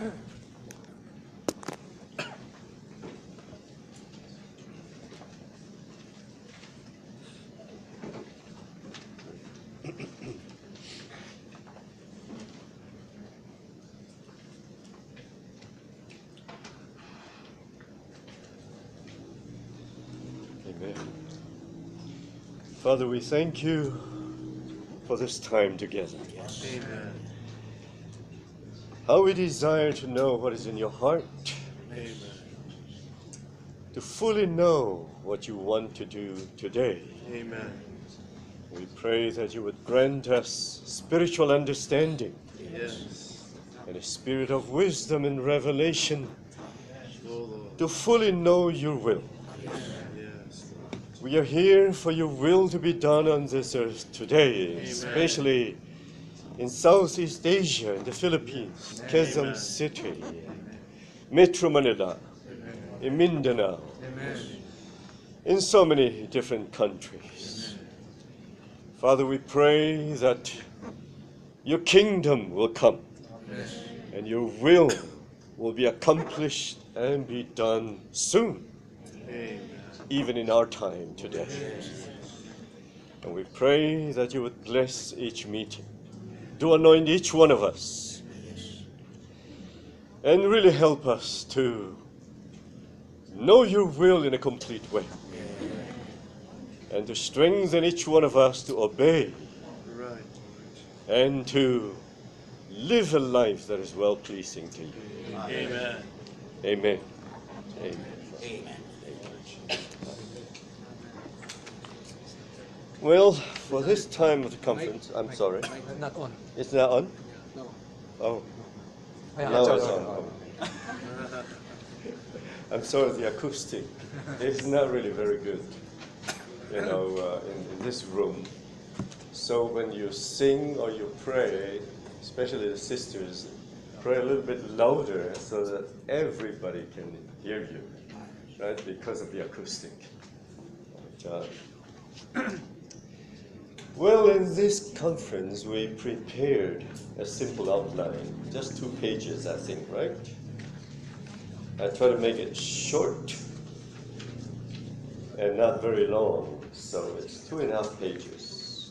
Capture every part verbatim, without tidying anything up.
Amen. Father, we thank you for this time together. Yes. Amen. How we desire to know what is in your heart. Amen. To fully know what you want to do today. Amen. We pray that you would grant us spiritual understanding. Yes. And a spirit of wisdom and revelation. Oh, Lord. To fully know your will. Yes. We are here for your will to be done on this earth today, Amen. Especially in Southeast Asia, in the Philippines, Quezon Amen. City, Metro Manila, Amen. in Mindanao, Amen. in so many different countries. Amen. Father, we pray that your kingdom will come. Amen. And your will will be accomplished and be done soon. Amen. Even in our time today. Amen. And we pray that you would bless each meeting. Do anoint each one of us. And really help us to know your will in a complete way. And to strengthen each one of us to obey. Right. And to live a life that is well-pleasing to you. Amen. Amen. Amen. Amen. Well, for this time of the conference, I'm sorry. Not on. It's not on? No. Oh, Yeah, now sorry. it's on. I'm sorry, the acoustic is not really very good, you know, uh, in, in this room. So when you sing or you pray, especially the sisters, pray a little bit louder so that everybody can hear you, right? Because of the acoustic. But, uh, well, in this conference, we prepared a simple outline, just two pages, I think, right? I try to make it short and not very long, so it's two and a half pages.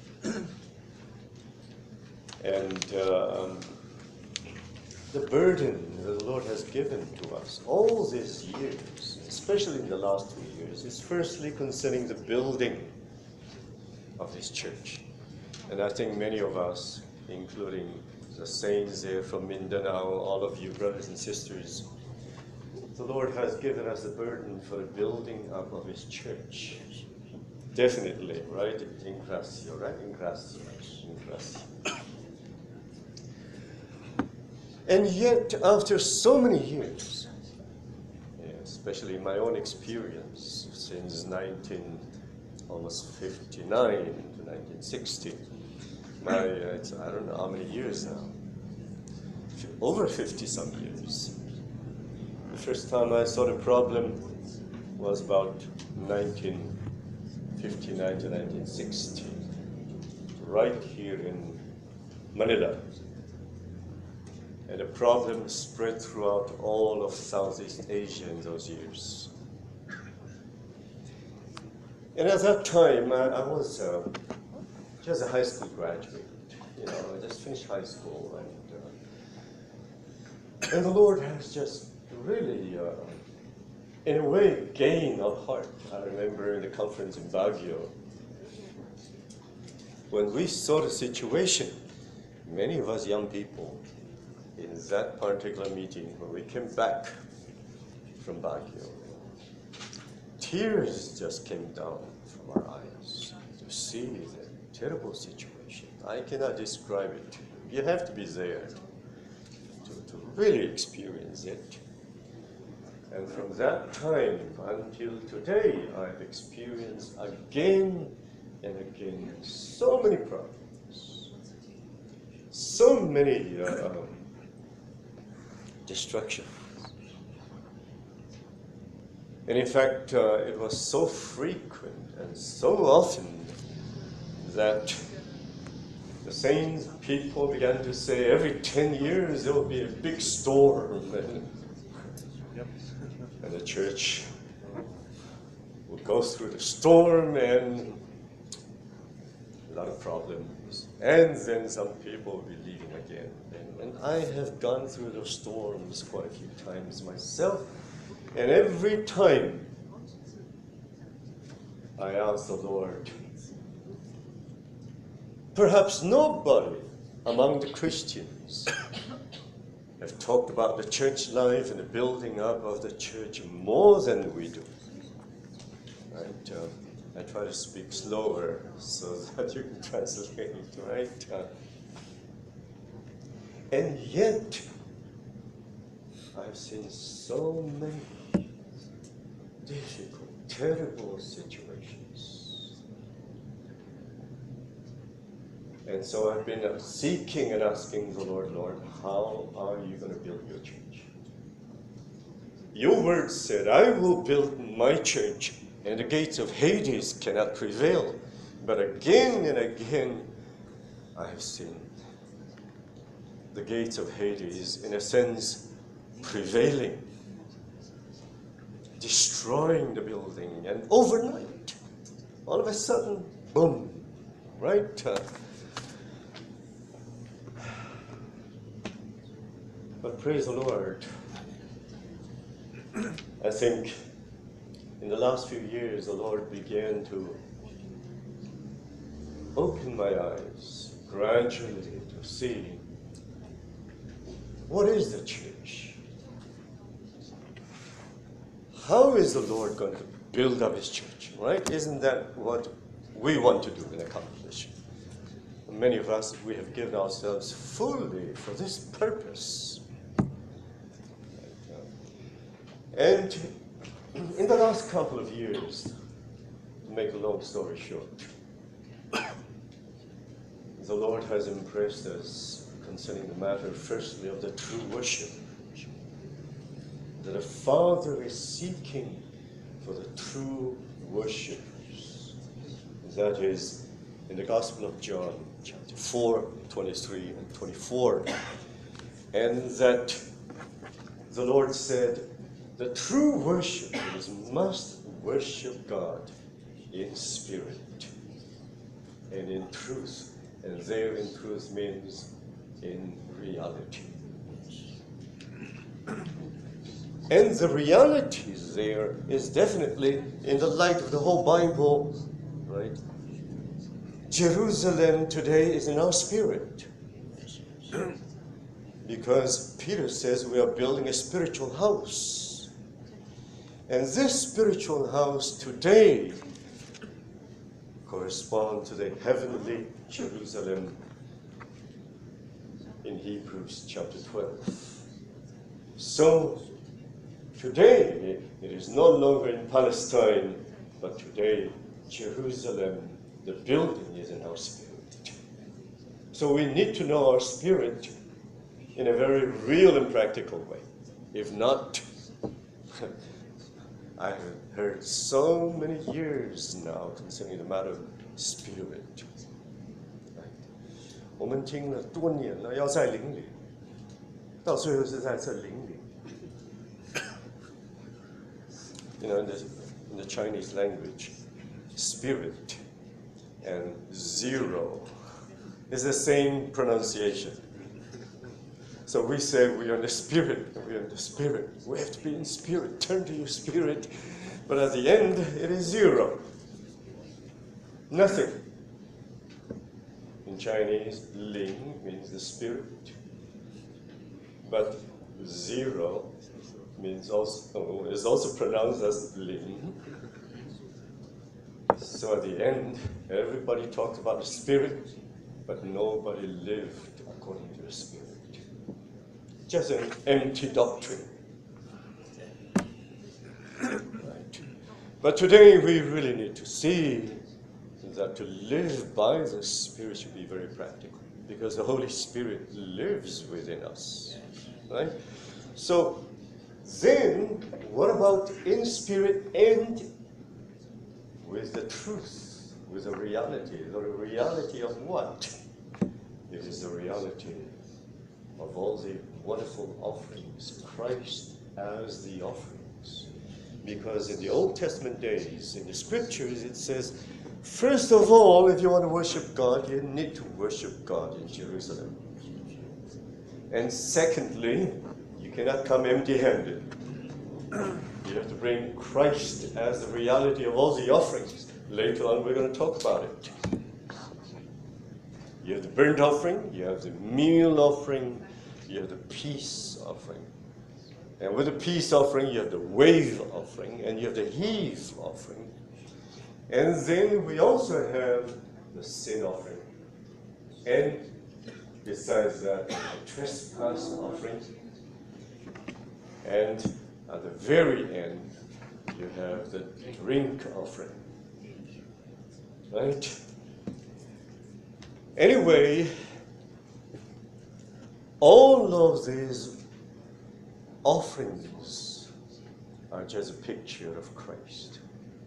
And uh, um, the burden the Lord has given to us all these years, especially in the last two years, is firstly concerning the building of this church. And I think many of us, including the saints there from Mindanao, all of you brothers and sisters, the Lord has given us the burden for the building up of his church. Definitely, right? In Gracia, right? In Gracia. In Gracia. And yet, after so many years, especially my own experience since nineteen, almost fifty-nine to nineteen sixty, my, uh, it's, I don't know how many years now, over fifty some years. The first time I saw the problem was about nineteen fifty-nine to nineteen sixty, right here in Manila. And the problem spread throughout all of Southeast Asia in those years. And at that time, I, I was uh, just a high school graduate. You know, I just finished high school. And, uh, and the Lord has just really, uh, in a way, gained our heart. I remember in the conference in Baguio, when we saw the situation, many of us young people, in that particular meeting, when we came back from Baguio, tears just came down from our eyes to see the terrible situation. I cannot describe it to you. You have to be there to, to really experience it. And from that time until today, I've experienced again and again so many problems, so many uh, destruction. And in fact, uh, it was so frequent and so often that the same people began to say every ten years there will be a big storm. And, Yep. and the church would go through the storm and a lot of problems. And then some people will be leaving again. And, and I have gone through those storms quite a few times myself. And every time I ask the Lord, perhaps nobody among the Christians have talked about the church life and the building up of the church more than we do. Right? Uh, I try to speak slower so that you can translate, right? Uh, and yet, I've seen so many difficult, terrible situations. And so I've been uh, seeking and asking the Lord, Lord, how are you going to build your church? Your word said, I will build my church, and the gates of Hades cannot prevail. But again and again, I have seen the gates of Hades, in a sense, prevailing, destroying the building, and overnight, all of a sudden, boom, right? Uh, but praise the Lord. I think in the last few years, the Lord began to open my eyes gradually to see what is the church? How is the Lord going to build up his church, right? Isn't that what we want to do and accomplish? Many of us, we have given ourselves fully for this purpose. And in the last couple of years, to make a long story short, the Lord has impressed us concerning the matter, firstly, of the true worship. That the Father is seeking for the true worshipers. That is in the Gospel of John, chapter four, twenty-three and twenty-four. And that the Lord said, the true worshipers must worship God in spirit and in truth. And there in truth means in reality. And the reality there is definitely in the light of the whole Bible, right? Jerusalem today is in our spirit. Because Peter says we are building a spiritual house. And this spiritual house today corresponds to the heavenly Jerusalem in Hebrews chapter twelve. So today it is no longer in Palestine, but today Jerusalem, the building, is in our spirit. So we need to know our spirit in a very real and practical way. If not, I have heard so many years now concerning the matter of spirit. 我们听了多年了，要在灵里，到最后是在这灵里。You know, in the, in the Chinese language, spirit and zero is the same pronunciation. So we say we are in the spirit, we are in the spirit. We have to be in spirit, turn to your spirit. But at the end, it is zero. Nothing. In Chinese, Ling means the spirit. But zero means also, is also pronounced as Ling. So at the end, everybody talked about the spirit, but nobody lived according to the spirit. Just an empty doctrine. Right. But today we really need to see that to live by the Spirit should be very practical, because the Holy Spirit lives within us. Right? So then, what about in spirit and with the truth, with the reality? The reality of what? It is the reality of all the wonderful offerings, Christ as the offerings. Because in the Old Testament days, in the scriptures, it says, first of all, if you want to worship God, you need to worship God in Jerusalem. And secondly, you cannot come empty-handed. You have to bring Christ as the reality of all the offerings. Later on, we're going to talk about it. You have the burnt offering, you have the meal offering, you have the peace offering. And with the peace offering, you have the wave offering, and you have the heave offering. And then we also have the sin offering. And besides that, the trespass offering. And at the very end, you have the drink offering. Right? Anyway, all of these offerings are just a picture of Christ.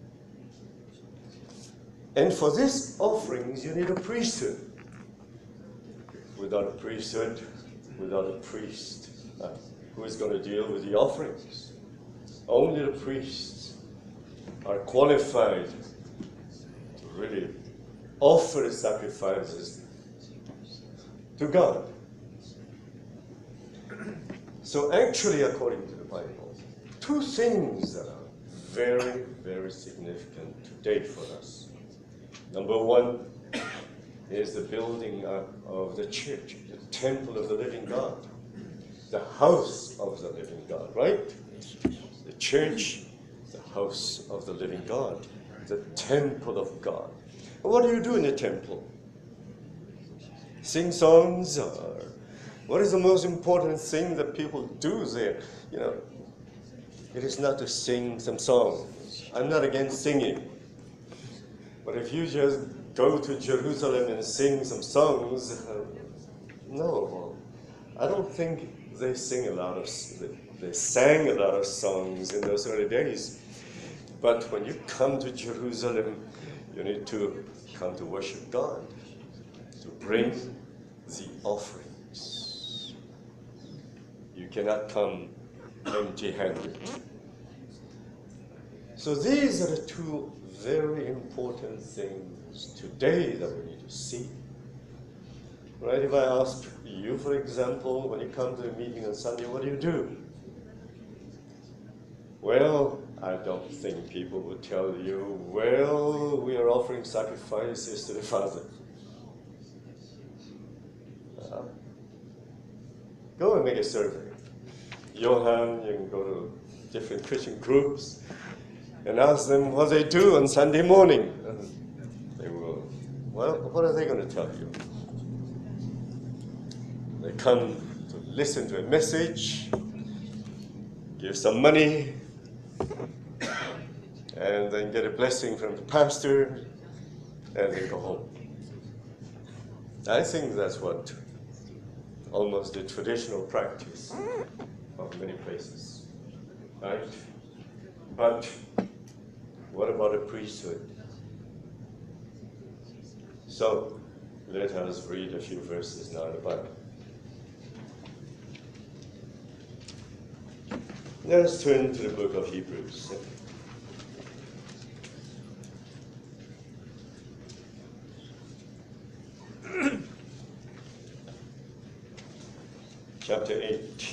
And for these offerings, you need a priesthood. Without a priesthood, without a priest, uh, who is going to deal with the offerings? Only the priests are qualified to really offer the sacrifices to God. So actually, according to the Bible, two things that are very, very significant today for us. Number one is the building up of the church, the temple of the living God, the house of the living God, right? The church, the house of the living God, the temple of God. What do you do in the temple? Sing songs? Or what is the most important thing that people do there? You know, it is not to sing some songs. I'm not against singing. But if you just go to Jerusalem and sing some songs, uh, no, I don't think they sing a lot of, they sang a lot of songs in those early days. But when you come to Jerusalem, you need to come to worship God, to bring the offerings. You cannot come empty-handed. So these are the two very important things today that we need to see. Right? If I ask you, for example, when you come to a meeting on Sunday, what do you do? Well, I don't think people would tell you, well, we are offering sacrifices to the Father. Uh, go and make a survey. Johan, you can go to different Christian groups and ask them what they do on Sunday morning. And they will, well, what are they going to tell you? They come to listen to a message, give some money, and then get a blessing from the pastor, and then go home. I think that's what almost the traditional practice of many places, right? But what about a priesthood? So let us read a few verses now in the Bible. Let us turn to the book of Hebrews. Chapter eight.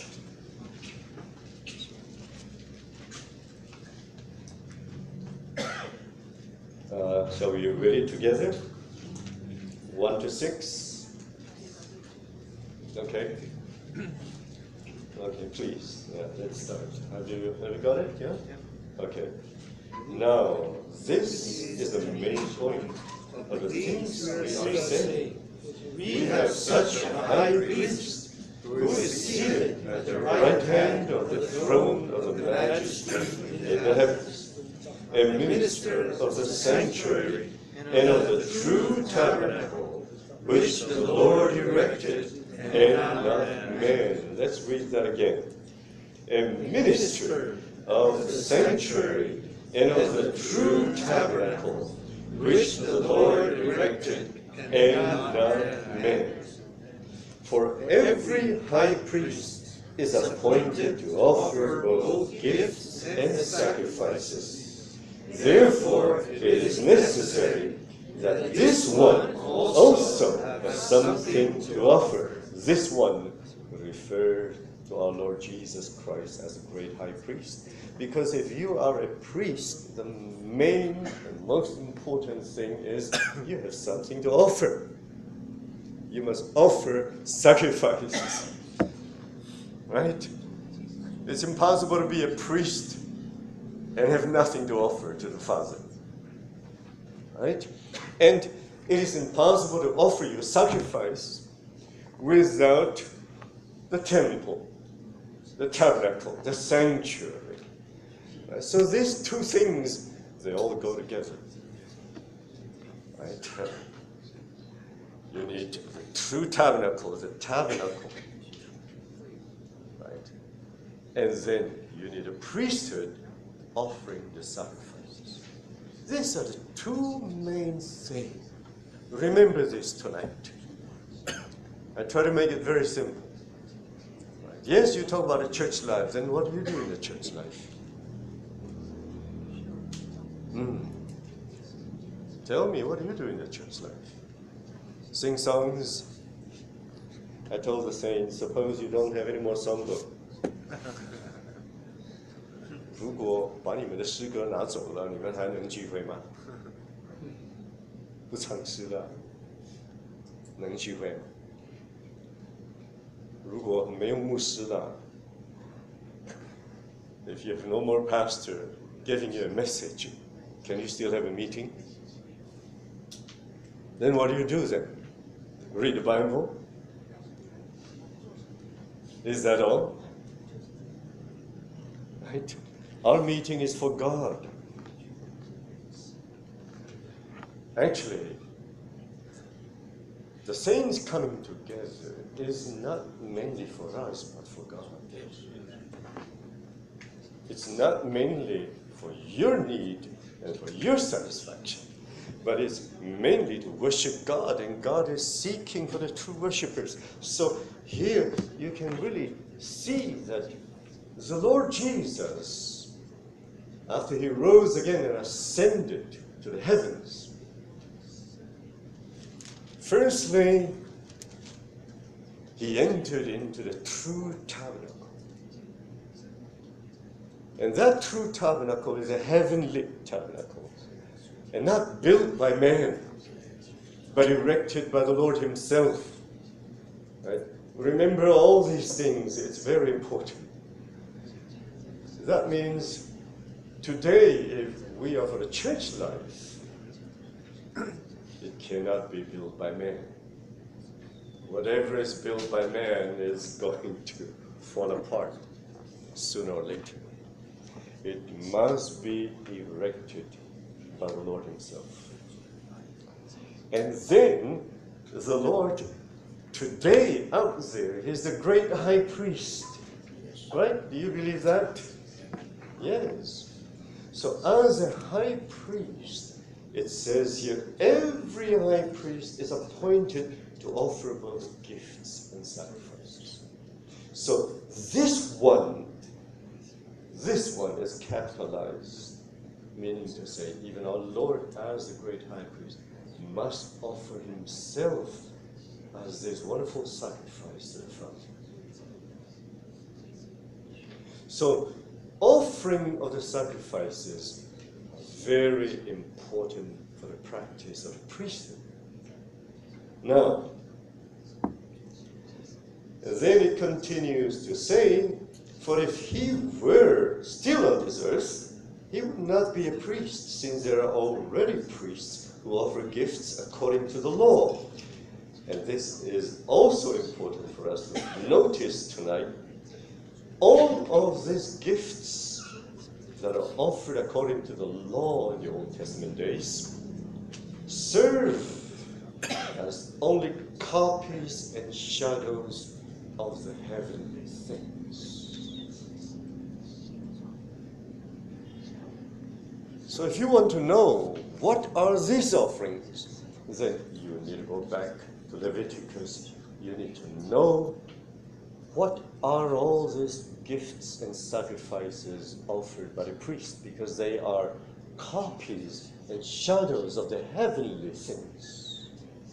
Uh, shall we read it together? One to six. Okay. Okay, please. Yeah, let's start. Have you have you got it? Yeah? Yeah. Okay. Now, this is the main point of the things we are saying. We have such a high priest who is seated at the right hand of the throne of the Majesty in the heavens, a minister of the sanctuary and of the true tabernacle, which the Lord erected and not man. Let's read that again. A minister of the sanctuary and of the true tabernacle, which the Lord erected and not man. For every high priest is appointed to offer both gifts and sacrifices. Therefore, it is necessary that this one also has something to offer. This one refers to our Lord Jesus Christ as a great high priest. Because if you are a priest, the main and most important thing is you have something to offer. You must offer sacrifices. Right? It's impossible to be a priest and have nothing to offer to the Father. Right? And it is impossible to offer you sacrifice without the temple, the tabernacle, the sanctuary. Right? So these two things, they all go together. Right? You need the true tabernacle, the tabernacle. Right? And then you need a priesthood offering the sacrifices. These are the two main things. Remember this tonight. I try to make it very simple. Right? Yes, you talk about a church life, then what do you do in the church life? Mm. Tell me, what do you do in the church life? Sing songs. I told the saints, suppose you don't have any more songbook. 如果把你们的诗歌拿走了，你们还能聚会吗？不唱诗了，能聚会吗？如果没有牧师了 ，if you have no more pastor giving you a message, can you still have a meeting? Then what do you do then? Read the Bible? Is that all? Right? Our meeting is for God. Actually, the saints coming together is not mainly for us, but for God. It's not mainly for your need and for your satisfaction, but it's mainly to worship God, and God is seeking for the true worshipers. So here you can really see that the Lord Jesus, after he rose again and ascended to the heavens, firstly, he entered into the true tabernacle. And that true tabernacle is a heavenly tabernacle, and not built by man, but erected by the Lord himself. Right? Remember all these things, it's very important. That means today, if we are for the church life, it cannot be built by man. Whatever is built by man is going to fall apart sooner or later. It must be erected by the Lord himself. And then the Lord today out there is the great high priest. Right? Do you believe that? Yes. So as a high priest, it says here, every high priest is appointed to offer both gifts and sacrifices. So this one, this one is capitalized, meaning to say, even our Lord as the great high priest must offer himself as this wonderful sacrifice to the Father. So, offering of the sacrifices is very important for the practice of the priesthood. Now, then it continues to say, for if he were still on this earth, he would not be a priest, since there are already priests who offer gifts according to the law. And this is also important for us to notice tonight. All of these gifts that are offered according to the law in the Old Testament days serve as only copies and shadows of the heavenly things. So if you want to know what are these offerings, then you need to go back to Leviticus you need to know what are all these gifts and sacrifices offered by the priest, because they are copies and shadows of the heavenly things.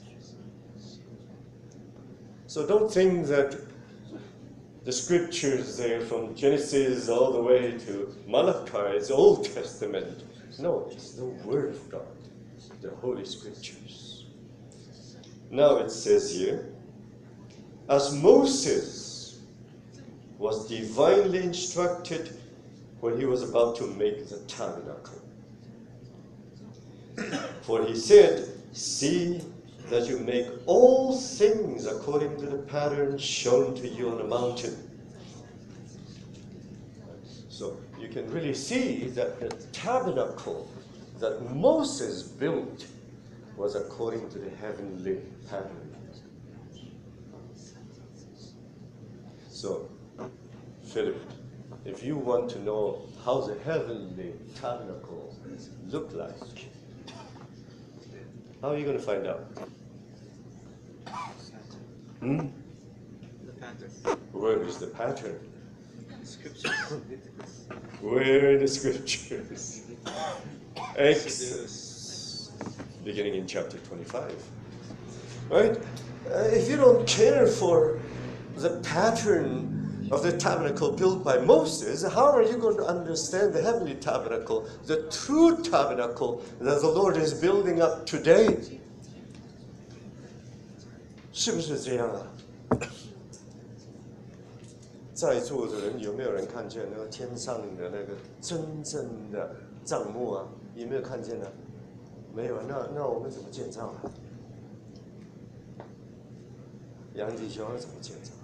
So don't think that the scriptures there from Genesis all the way to Malachi is Old Testament. No, it's the Word of God, the Holy Scriptures. Now it says here, as Moses was divinely instructed when he was about to make the tabernacle. For he said, see that you make all things according to the pattern shown to you on the mountain. So you can really see that the tabernacle that Moses built was according to the heavenly pattern. So, Philip, if you want to know how the heavenly tabernacle looked like, how are you going to find out? Hmm? The pattern. Where is the pattern? Scriptures. Where in the scriptures? Exodus, beginning in chapter twenty-five. Right? Uh, if you don't care for the pattern of the tabernacle built by Moses, how are you going to understand the heavenly tabernacle, the true tabernacle that the Lord is building up today? 是不是这样啊？在座的人有没有人看见那个天上的那个真正的帐幕啊？有没有看见呢？没有，那那我们怎么建造啊？杨弟兄怎么建造？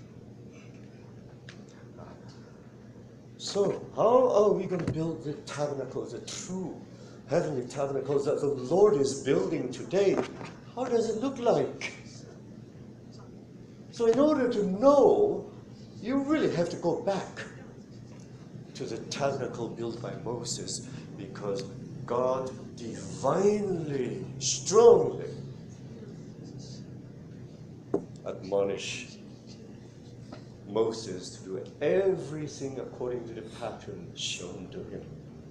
So, how are we going to build the tabernacles, the true heavenly tabernacles that the Lord is building today? How does it look like? So, in order to know, you really have to go back to the tabernacle built by Moses, because God divinely, strongly admonished Moses to do everything according to the pattern shown to him.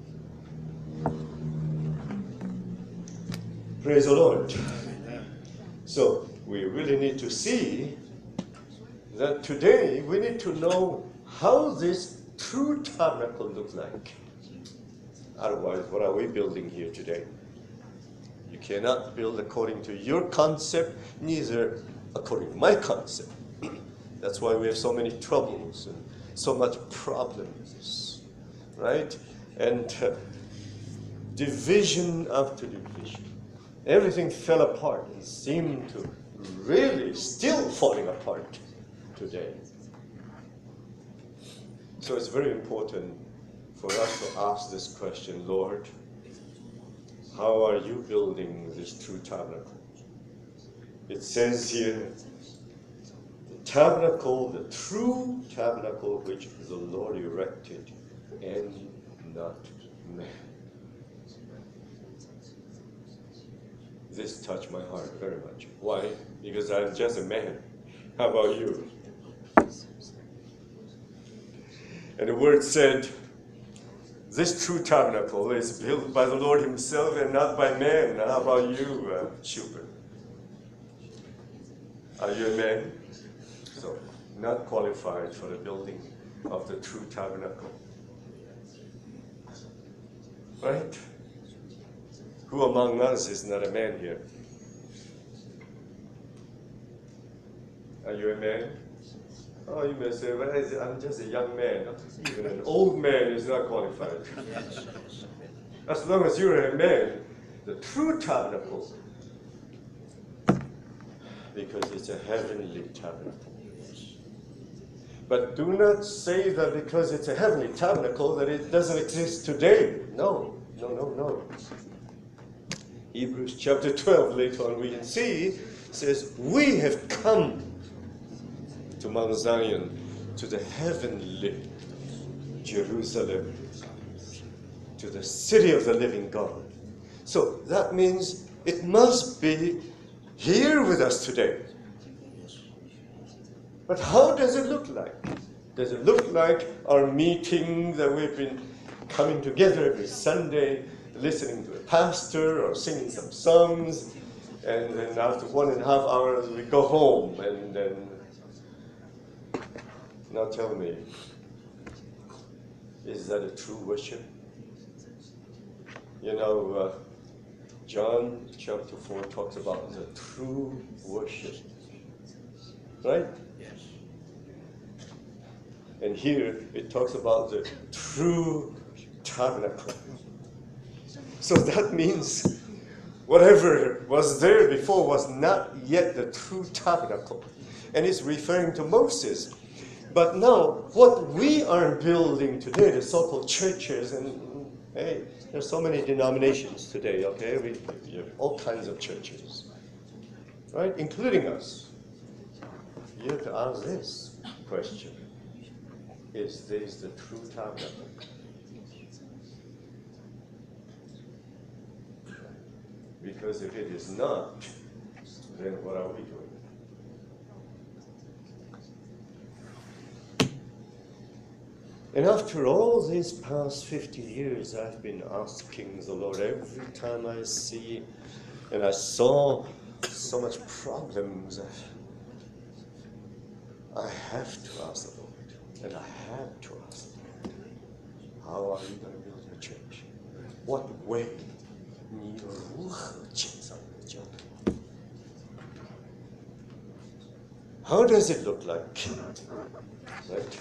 Praise the Lord. So we really need to see that today we need to know how this true tabernacle looks like. Otherwise, what are we building here today? You cannot build according to your concept, neither according to my concept. That's why we have so many troubles and so much problems, right? And uh, division after division. Everything fell apart and seemed to really still falling apart today. So it's very important for us to ask this question, Lord, how are you building this true tabernacle? It says here, tabernacle, the true tabernacle which the Lord erected, and not man. This touched my heart very much. Why? Because I'm just a man. How about you? And the word said, this true tabernacle is built by the Lord himself and not by man. How about you, uh, Schubert? Are you a man? So, not qualified for the building of the true tabernacle. Right? Who among us is not a man here? Are you a man? Oh, you may say, well, I'm just a young man. Even an old man is not qualified. As long as you're a man, the true tabernacle, because it's a heavenly tabernacle. But do not say that because it's a heavenly tabernacle that it doesn't exist today. No, no, no, no. Hebrews chapter twelve, later on we can see, says, we have come to Mount Zion, to the heavenly Jerusalem, to the city of the living God. So that means it must be here with us today. But how does it look like? Does it look like our meeting that we've been coming together every Sunday, listening to a pastor or singing some songs, and then after one and a half hours we go home, and then now tell me, is that a true worship? You know, uh, John chapter four talks about the true worship, right? Yes. And here it talks about the true tabernacle. So that means whatever was there before was not yet the true tabernacle. And it's referring to Moses. But now, what we are building today, the so-called churches, and hey, there's so many denominations today, okay? We, we have all kinds of churches, right? Including us. You have to ask this question. Is this the true tabernacle? Because if it is not, then what are we doing? And after all these past fifty years, I've been asking the Lord every time I see, and I saw so much problems. I have to ask the Lord, and I have to ask the Lord, how are you going to build your church? What way? 你又如何建造你的教会? How does it look like? Right?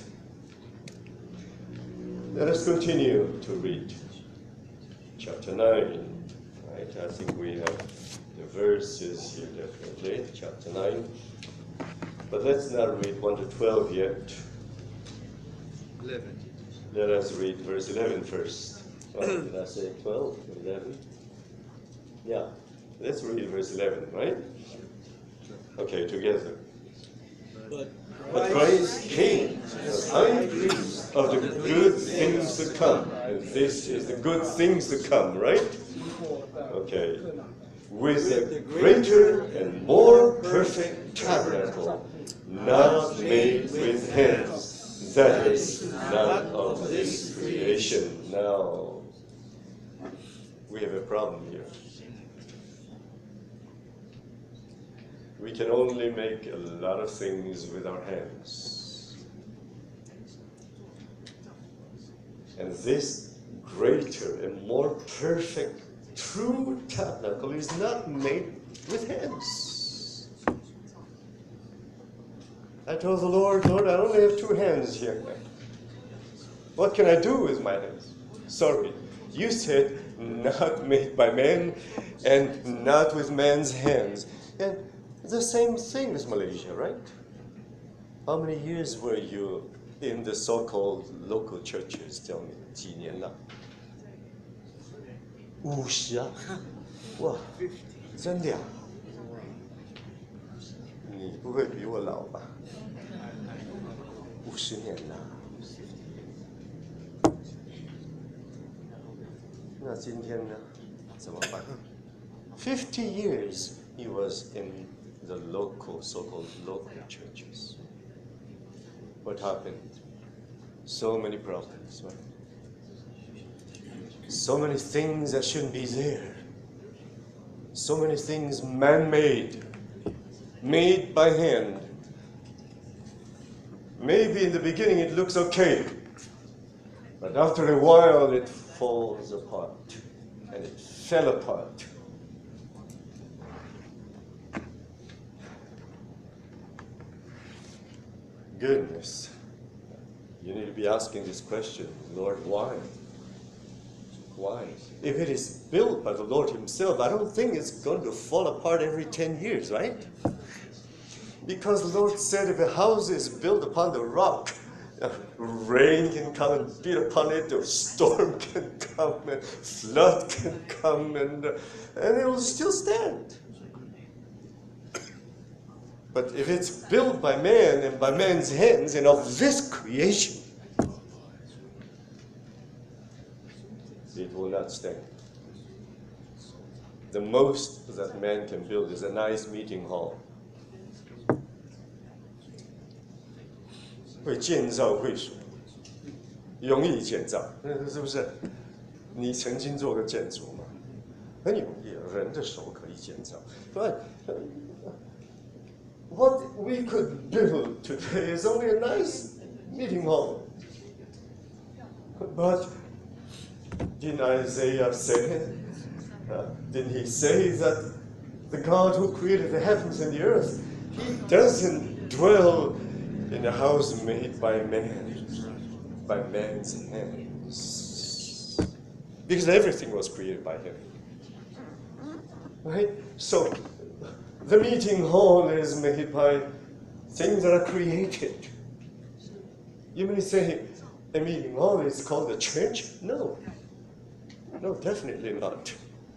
Let us continue to read chapter nine. Right? I think we have the verses here definitely, chapter nine. But let's not read one to twelve yet. eleven. Let us read verse eleven first. Oh, did I say twelve? eleven? Yeah. Let's read verse eleven, right? Okay, together. But But Christ came as high priest of the good things to come. And this is the good things to come, right? Okay. With a greater and more perfect tabernacle, not made with hands, that is, not of this creation. Now, we have a problem here. We can only make a lot of things with our hands. And this greater and more perfect, true tabernacle is not made with hands. I told the Lord, Lord, I only have two hands here. What can I do with my hands? Sorry, you said not made by man and not with man's hands. And the same thing with Malaysia, right? How many years were you in the so-called local churches? Tell me, 几年了？五十啊！哇，真的呀？你不会比我老吧？五十年了。那今天呢？怎么办 ？Fifty years he was in the local, so-called local churches. What happened? So many problems, right? So many things that shouldn't be there. So many things man-made, made by hand. Maybe in the beginning it looks okay, but after a while it falls apart, and it fell apart. Goodness, you need to be asking this question, Lord, why? Why? If it is built by the Lord himself, I don't think it's going to fall apart every ten years, right? Because the Lord said if a house is built upon the rock, rain can come and beat upon it, or storm can come, and flood can come, and, and it will still stand. But if it's built by man and by man's hands and of this creation, it will not stand. The most that man can build is a nice meeting hall. 会建造会所，容易建造，是不是？你曾经做过建筑吗？很容易，人的手可以建造。But what we could build today is only a nice meeting hall. But didn't Isaiah say, uh, didn't he say that the God who created the heavens and the earth, he doesn't dwell in a house made by man, by man's hands. Because everything was created by him. Right? So the meeting hall is made by things that are created. You may say a meeting hall is called a church? No. No, definitely not.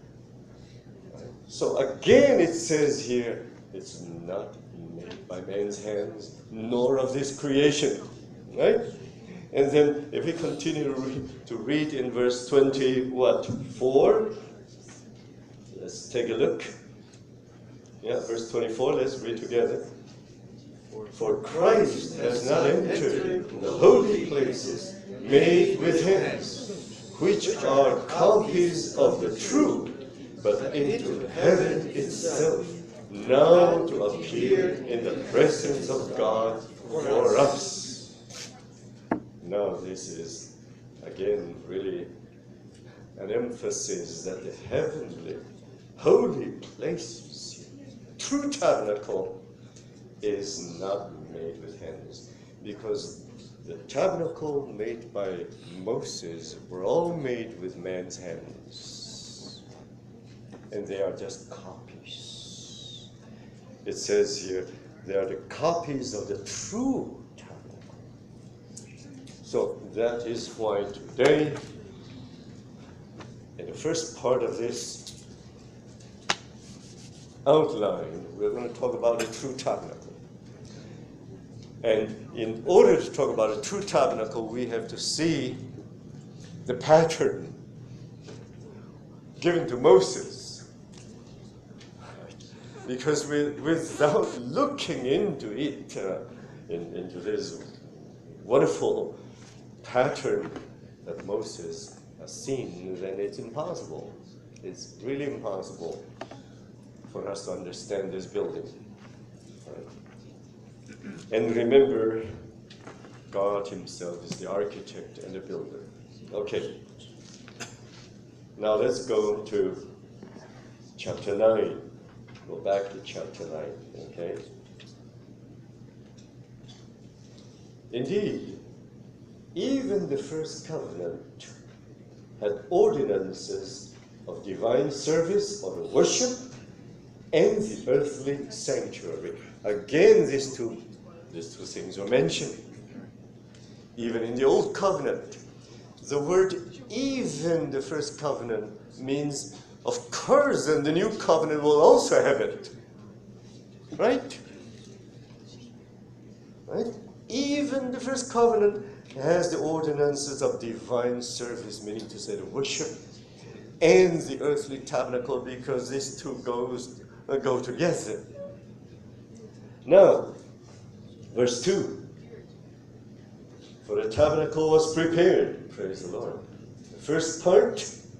So again it says here, it's not made by man's hands, nor of this creation. Right? And then if we continue to read, to read in verse twenty, what, four? Let's take a look. Yeah, verse twenty-four, let's read together. For Christ has not entered the holy places made with hands, which are copies of the true, but into heaven itself, now to appear in the presence of God for us. Now this is, again, really an emphasis that the heavenly, holy places, true tabernacle, is not made with hands, because the tabernacle made by Moses were all made with man's hands, and they are just copies. It says here, they are the copies of the true tabernacle. So that is why today, in the first part of this outline, we're going to talk about the true tabernacle. And in order to talk about a true tabernacle, we have to see the pattern given to Moses. Because we, without looking into it, uh, in, into this wonderful pattern that Moses has seen, then it's impossible. It's really impossible for us to understand this building. And remember, God himself is the architect and the builder. Okay. Now let's go to chapter nine. Go back to chapter nine, okay? Indeed, even the first covenant had ordinances of divine service or worship and the earthly sanctuary. Again, these two, these two things were mentioned. Even in the Old Covenant, the word even the first covenant means, of course, then the New Covenant will also have it. Right? Right? Even the first covenant has the ordinances of divine service, meaning to say the worship, and the earthly tabernacle, because these two goes uh, go together. Now, verse two. For the tabernacle was prepared, praise the Lord. The first part,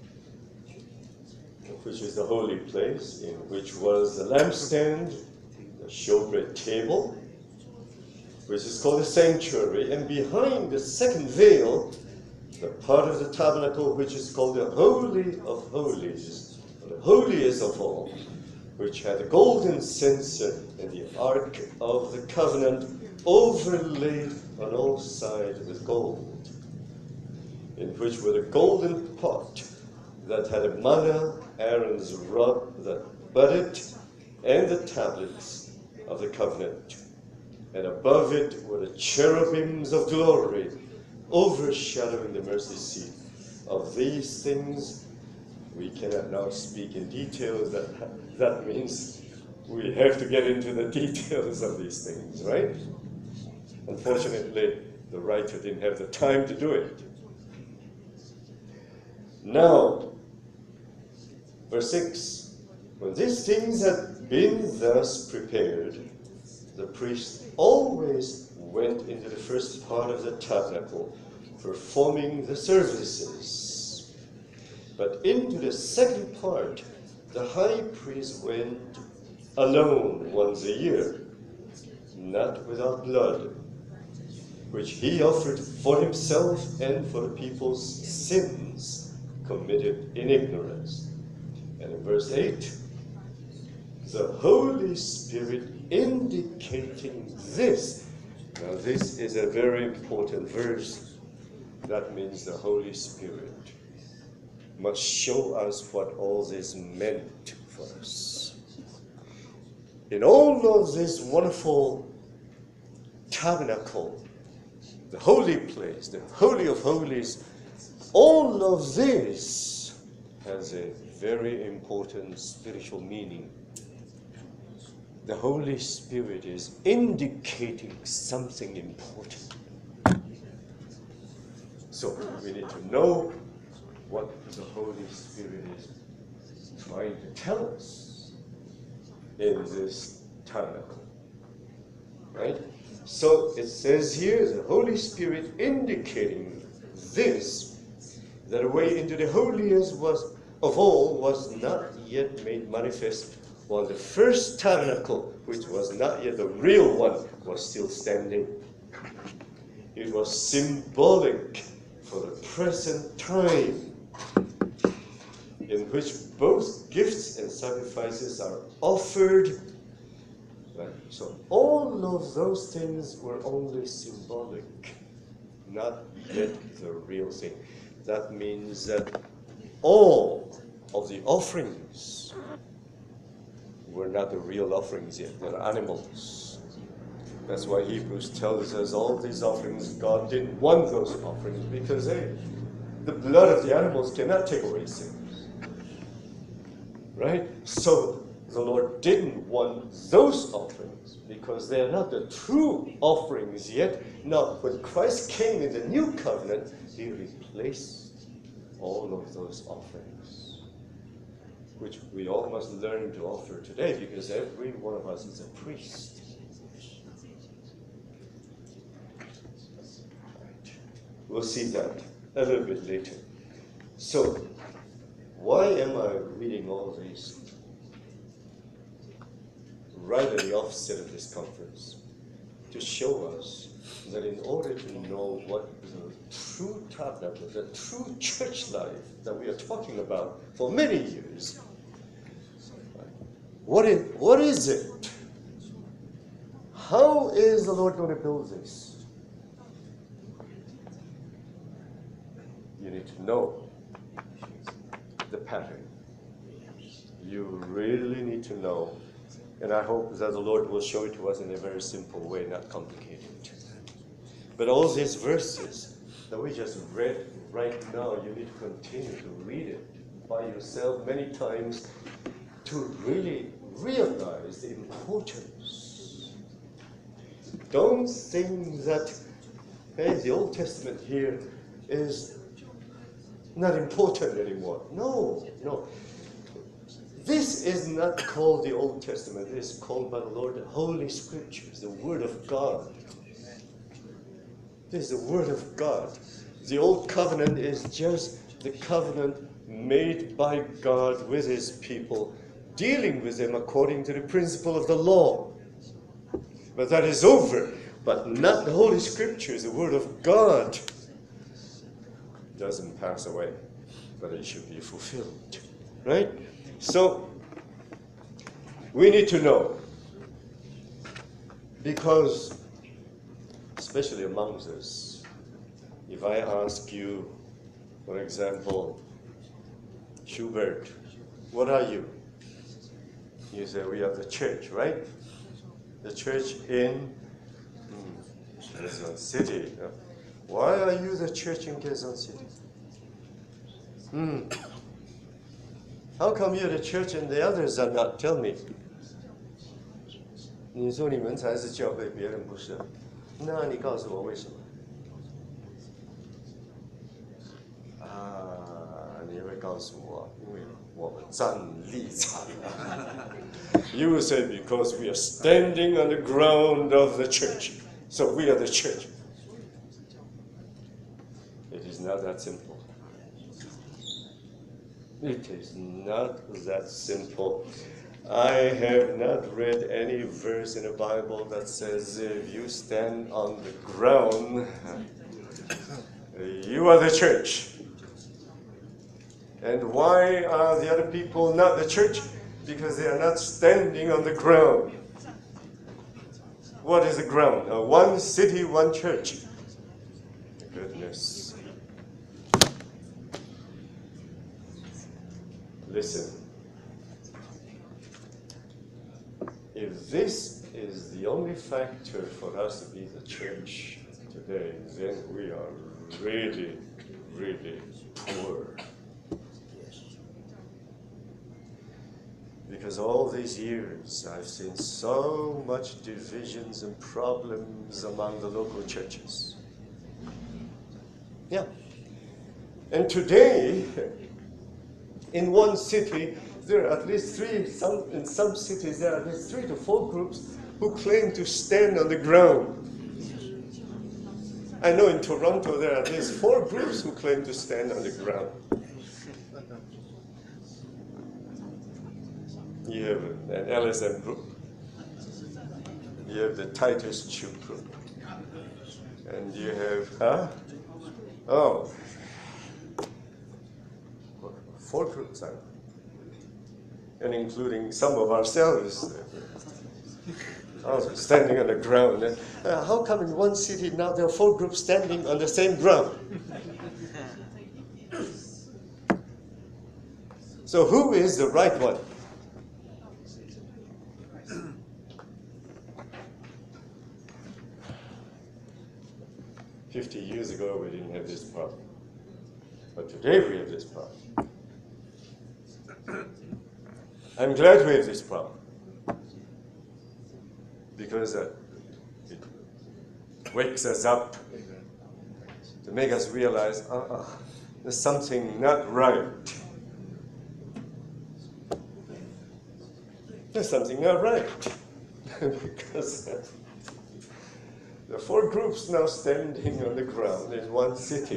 which is the holy place, in which was the lampstand, the showbread table, which is called the sanctuary, and behind the second veil, the part of the tabernacle which is called the Holy of Holies, the holiest of all, which had a golden censer and the Ark of the Covenant overlaid on all sides with gold, in which were the golden pot that had a manna, Aaron's rod that budded, and the tablets of the covenant. And above it were the cherubims of glory, overshadowing the mercy seat. Of these things, we cannot now speak in details. That, that means we have to get into the details of these things, right? Unfortunately, the writer didn't have the time to do it. Now, verse six, when these things had been thus prepared, the priest always went into the first part of the tabernacle, performing the services. But into the second part, the high priest went alone once a year, not without blood, which he offered for himself and for the people's sins committed in ignorance. And in verse eight, the Holy Spirit indicating this. Now this is a very important verse. That means the Holy Spirit must show us what all this meant for us. In all of this wonderful tabernacle, the holy place, the Holy of Holies, all of this has a very important spiritual meaning. The Holy Spirit is indicating something important. So we need to know what the Holy Spirit is trying to tell us in this tabernacle. Right? So it says here, the Holy Spirit indicating this, that the way into the holiest was of all was not yet made manifest, while the first tabernacle, which was not yet the real one, was still standing. It was symbolic for the present time, in which both gifts and sacrifices are offered. Right? So all of those things were only symbolic, not yet the real thing. That means that all of the offerings were not the real offerings yet. They're animals. That's why Hebrews tells us all these offerings, God didn't want those offerings because, hey, the blood of the animals cannot take away sins. Right? So the Lord didn't want those offerings because they are not the true offerings yet. Now, when Christ came in the new covenant, he replaced all of those offerings, which we all must learn to offer today because every one of us is a priest. Right. We'll see that a little bit later. So, why am I reading all these right at the offset of this conference? To show us that in order to know what the true tabernacle, the true church life that we are talking about for many years, what is, what is it? How is the Lord going to build this? You need to know the pattern. You really need to know. And I hope that the Lord will show it to us in a very simple way, not complicated. But all these verses that we just read right now, you need to continue to read it by yourself many times to really realize the importance. Don't think that, hey, the Old Testament here is not important anymore. No, no. This is not called the Old Testament. It is called by the Lord the Holy Scriptures, the Word of God. This is the Word of God. The Old Covenant is just the covenant made by God with His people, dealing with them according to the principle of the law. But that is over. But not the Holy Scriptures, the Word of God, doesn't pass away, but it should be fulfilled. Right? So, we need to know, because, especially amongst us, if I ask you, for example, Schubert, what are you? You say, we are the church, right? The church in hmm, Quezon City. Why are you the church in Quezon City? Hmm. How come you're the church and the others are not? Tell me. 你说你们才是教会，别人不是。那你告诉我为什么？啊，你会告诉我，因为我们站立场。You will say because we are standing on the ground of the church. so we are the church. It is not that simple. It is not that simple. I have not read any verse in the Bible that says if you stand on the ground, you are the church. And why are the other people not the church? Because they are not standing on the ground. What is the ground? Uh, one city, one church. Goodness. Listen. If this is the only factor for us to be the church today, then we are really, really poor. Because all these years I've seen so much divisions and problems among the local churches. Yeah. And today, in one city, there are at least three, some, in some cities there are at least three to four groups who claim to stand on the ground. I know in Toronto there are at least four groups who claim to stand on the ground. You have an L S M group. You have the Titus Tube group. And you have, huh? Oh, four groups, huh? And including some of ourselves, also standing on the ground. Uh, how come in one city now there are four groups standing on the same ground? So who is the right one? Fifty years ago, we didn't have this problem. But today, we have this problem. I'm glad we have this problem. Because uh, it wakes us up to make us realize, uh-uh, there's something not right. There's something not right. Because uh, there are four groups now standing on the ground in one city.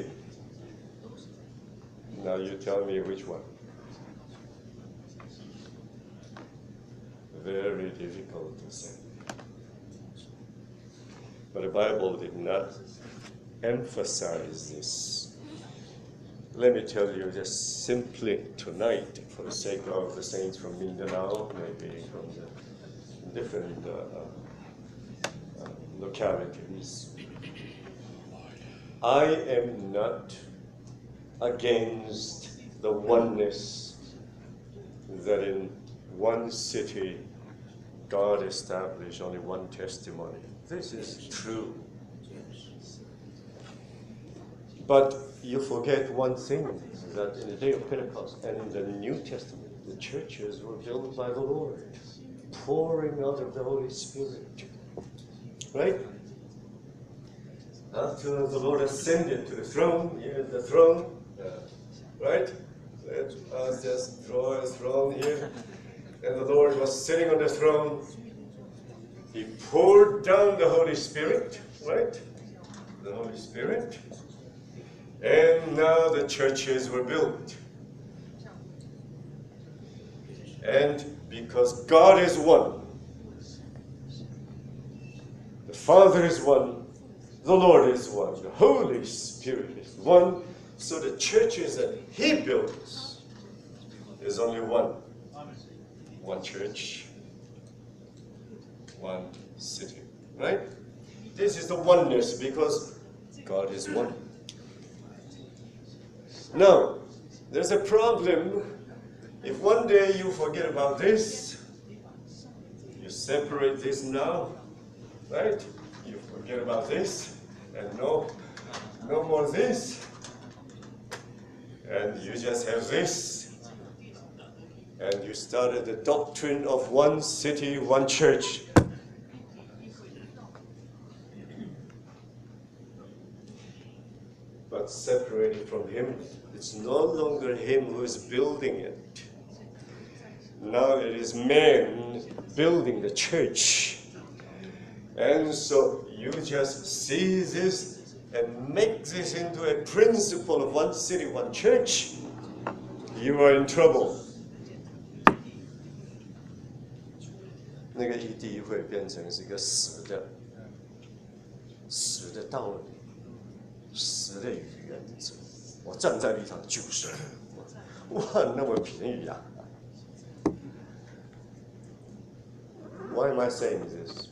Now you tell me which one. Very difficult to say. But the Bible did not emphasize this. Let me tell you just simply tonight, for the sake of the saints from Mindanao, maybe from the different uh, uh, localities. I am not against the oneness that in one city God established only one testimony. This is true. But you forget one thing, that in the day of Pentecost and in the New Testament, the churches were built by the Lord, pouring out of the Holy Spirit. Right? After the Lord ascended to the throne, here is the throne, uh, right? Let us just draw a throne here. And the Lord was sitting on the throne. He poured down the Holy Spirit, right? The Holy Spirit. And now the churches were built. And because God is one, the Father is one, the Lord is one, the Holy Spirit is one, so the churches that He builds is only one. One church, one city, right? This is the oneness because God is one. Now, there's a problem. If one day you forget about this, you separate this now, right? You forget about this, and no, no more this, and you just have this. And you started the doctrine of one city, one church. But separated from Him, it's no longer Him who is building it. Now it is men building the church. And so you you just see this and make this into a principle of one city, one church, you are in trouble. 那个异地会变成是一个死的、死的道理、死的原则。我站在立场就是，哇，那么便宜啊 ！Why am I saying this?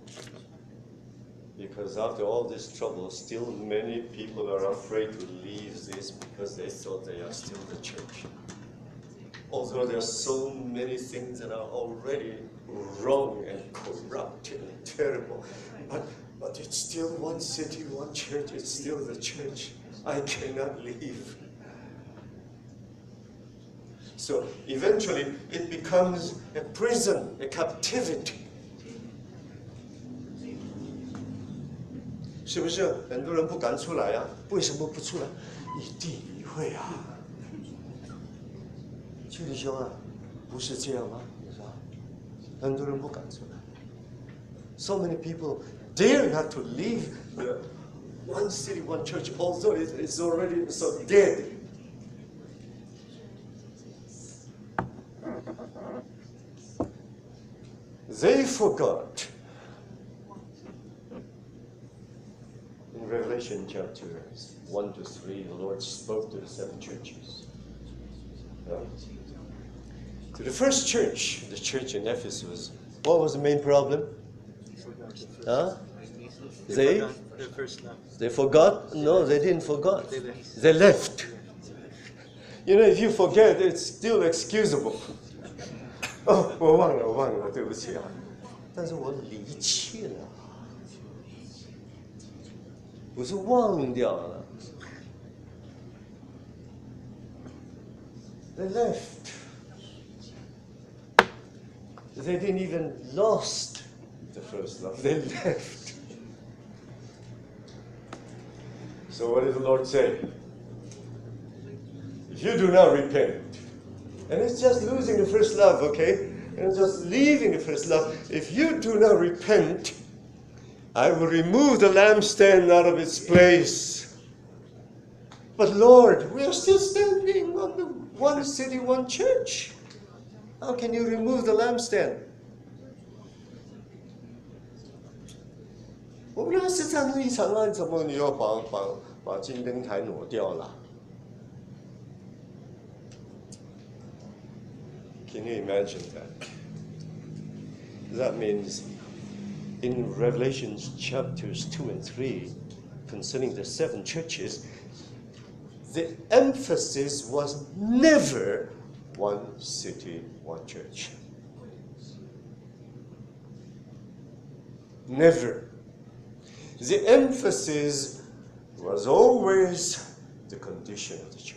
Because after all this trouble, still many people are afraid to leave this because they thought they are still the church. Although there are so many things that are already wrong and corrupt and terrible, but, but it's still one city, one church, it's still the church. I cannot leave. So eventually it becomes a prison, a captivity. 是不是很多人不敢出来啊？为什么不出来？异地理会啊。邱弟兄啊，不是这样吗？你说，很多人不敢出来。So many people dare not to leave the one city, one church, although it is already so dead. They forgot. In Revelation chapter one to three, the Lord spoke to the seven churches. Yeah. To the first church, the church in Ephesus, what was the main problem? Huh? They, The first love. they forgot? No, they didn't forget. They left. You know, if you forget, it's still excusable. 哦，我忘了，我忘了，对不起啊。但是我离弃了，不是忘掉了。They left. They didn't even lost the first love. They left. So what did the Lord say? If you do not repent, and it's just losing the first love, okay? And just leaving the first love. If you do not repent, I will remove the lampstand out of its place. But Lord, we are still standing on the one city, one church. How can you remove the lampstand? 我们那是站立场啊，怎么你要把把把金灯台挪掉了？ Can you imagine that? That means in Revelation chapters two and three, concerning the seven churches, the emphasis was never one city, one church. Never. The emphasis was always the condition of the church.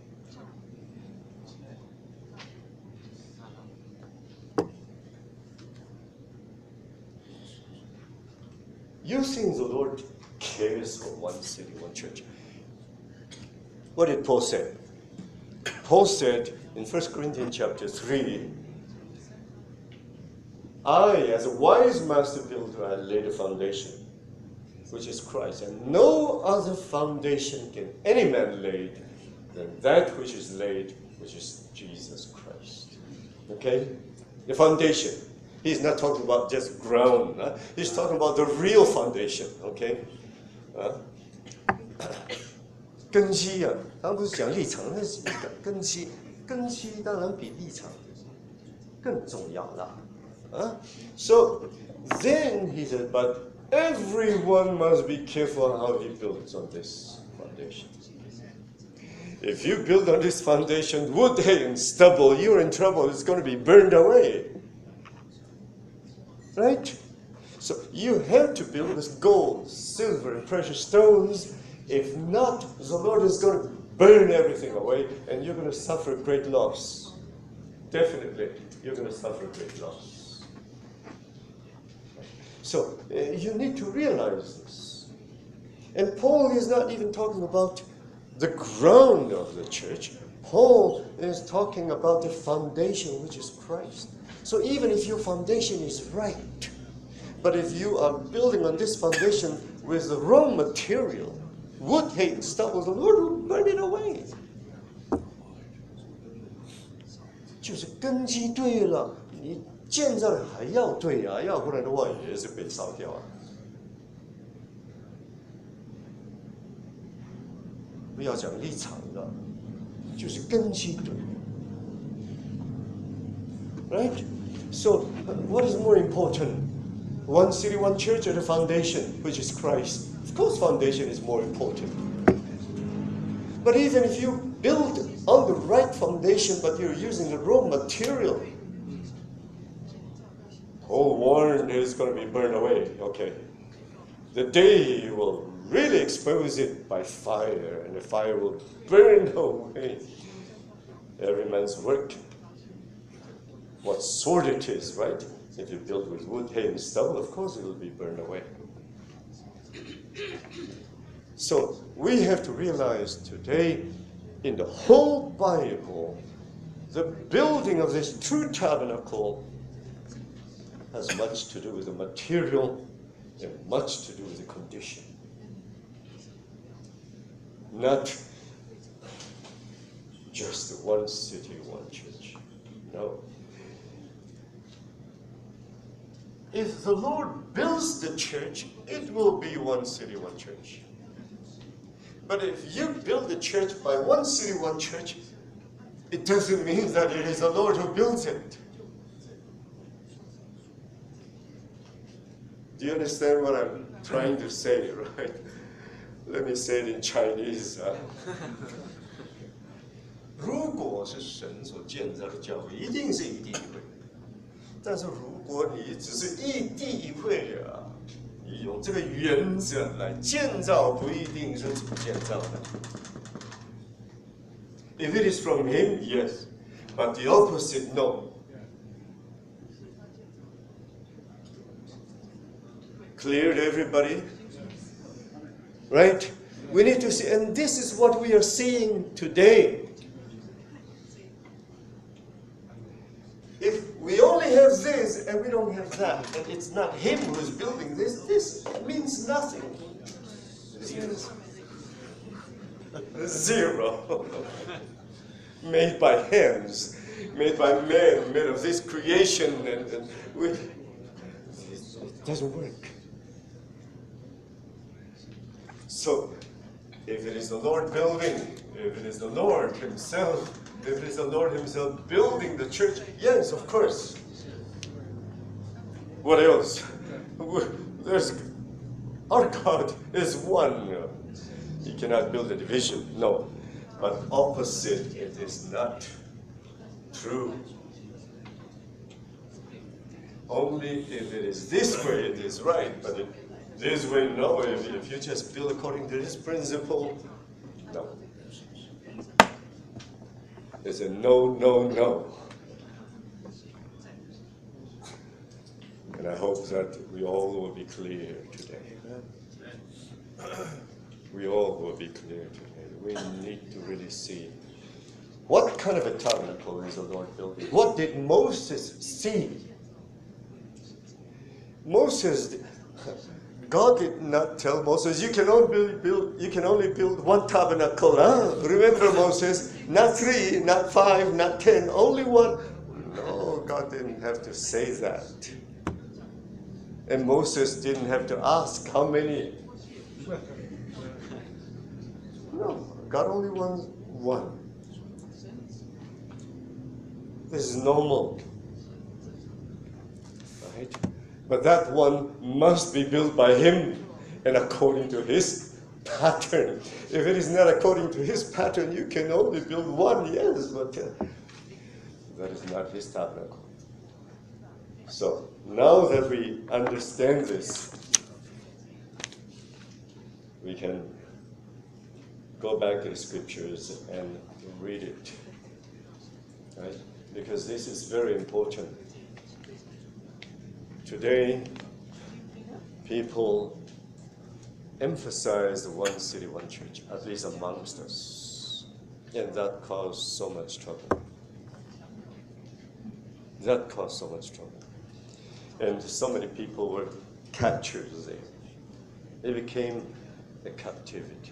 You think the Lord cares for one city, one church? What did Paul say? Paul said in First Corinthians chapter three, I, as a wise master builder, I laid a foundation, which is Christ, and no other foundation can any man lay than that which is laid, which is Jesus Christ. Okay? The foundation. He's not talking about just ground. Huh? He's talking about the real foundation. Okay? Uh, 根基啊，他不是讲立场，那是根基。根基当然比立场更重要啦。Uh, so then he said, but everyone must be careful how he builds on this foundation. If you build on this foundation, wood, hay, and stubble, you're in trouble. It's going to be burned away. Right? So you have to build with gold, silver, and precious stones. If not, the Lord is going to burn everything away, and you're going to suffer great loss. Definitely, you're going to suffer great loss. So uh, you need to realize this. And Paul is not even talking about the ground of the church. Paul is talking about the foundation, which is Christ. So even if your foundation is right, But if you are building on this foundation with the wrong material, wood, hay, and stubble, the Lord will burn it away. 就是根基对了，你建造的还要对啊，要不然的话也是被烧掉啊。不要讲立场了，就是根基对。Right? So, what is more important? One city, one church, or the foundation, which is Christ? Of course, foundation is more important. But even if you build on the right foundation, but you're using the wrong material, whole warren is going to be burned away. Okay. The day you will really expose it by fire, and the fire will burn away every man's work. What sort it is, right? If you build with wood, hay, and stubble, of course it will be burned away. So we have to realize today, in the whole Bible, the building of this true tabernacle has much to do with the material and much to do with the condition. Not just one city, one church. No. If the Lord builds the church, it will be one city, one church. But if you build the church by one city, one church, it doesn't mean that it is the Lord who builds it. Do you understand what I'm trying to say, right? Let me say it in Chinese. Huh? 如果是神所建造的教会，一定是一地一会。但是如果你只是一地一会啊，你用这个原则来建造，不一定是怎么建造的。If it is from him, yes, but the opposite, no. Clear to everybody? Right? We need to see, and this is what we are seeing today. If we only have this and we don't have that, and it's not him who is building this, this means nothing. Zero. Made by hands, made by man, made of this creation, and, and we, it doesn't work. So, if it is the Lord building, if it is the Lord himself, if it is the Lord himself building the church, yes, of course. What else? There's, our God is one. He cannot build a division, no. But opposite, it is not true. Only if it is this way, it is right. But it, this way, no. If, if you just build according to this principle, no. It's a no, no, no. And I hope that we all will be clear today. We all will be clear today. We need to really see what kind of a tabernacle is the Lord building. What did Moses see? Moses, God did not tell Moses, you can only build, build you can only build one tabernacle. Huh? Remember, Moses, not three, not five, not ten, only one. No, God didn't have to say that. And Moses didn't have to ask how many. No, God only wants one. This is normal. Right? But that one must be built by him and according to his pattern. If it is not according to his pattern, you can only build one, yes, but uh, that is not his tabernacle. So now that we understand this, we can go back to the scriptures and read it, right? Because this is very important. Today, people emphasize the one city, one church, at least amongst us. And that caused so much trouble. That caused so much trouble. And so many people were captured there. It became a captivity.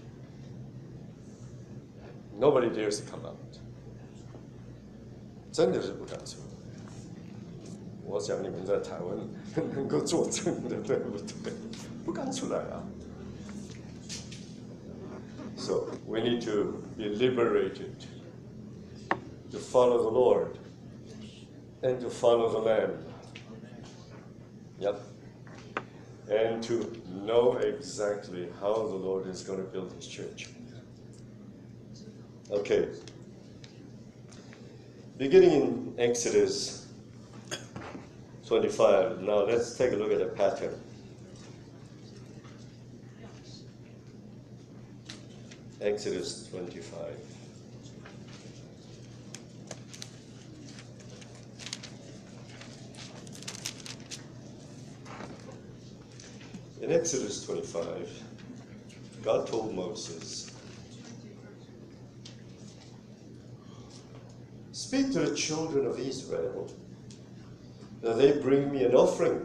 Nobody dares to come out. 真的是不敢出来。我想你们在台湾能够作证的，对不对？不敢出来啊。So we need to be liberated to follow the Lord and to follow the Lamb. Yep. And to know exactly how the Lord is going to build His church. Okay. Beginning in Exodus twenty-five, now let's take a look at the pattern. Exodus twenty-five. In Exodus twenty-five, God told Moses, "Speak to the children of Israel that they bring me an offering.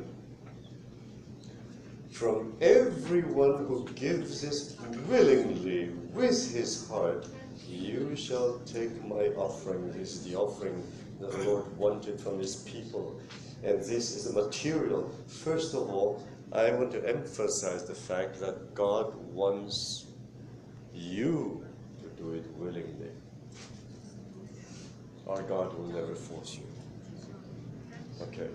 From everyone who gives this willingly with his heart, you shall take my offering." This is the offering that the Lord wanted from His people. And this is the material. First of all, I want to emphasize the fact that God wants you to do it willingly. Our God will never force you. Okay.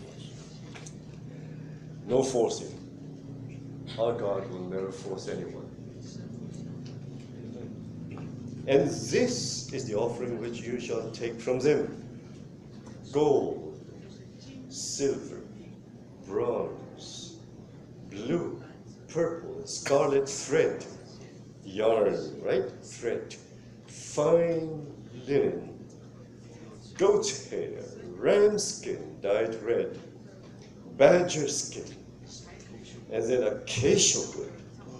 No forcing. Our God will never force anyone. And this is the offering which you shall take from them: gold, silver, bronze, blue, purple, scarlet thread, yarn, right? Thread, fine linen, goat's hair, ram skin dyed red, badger skin, and then acacia wood,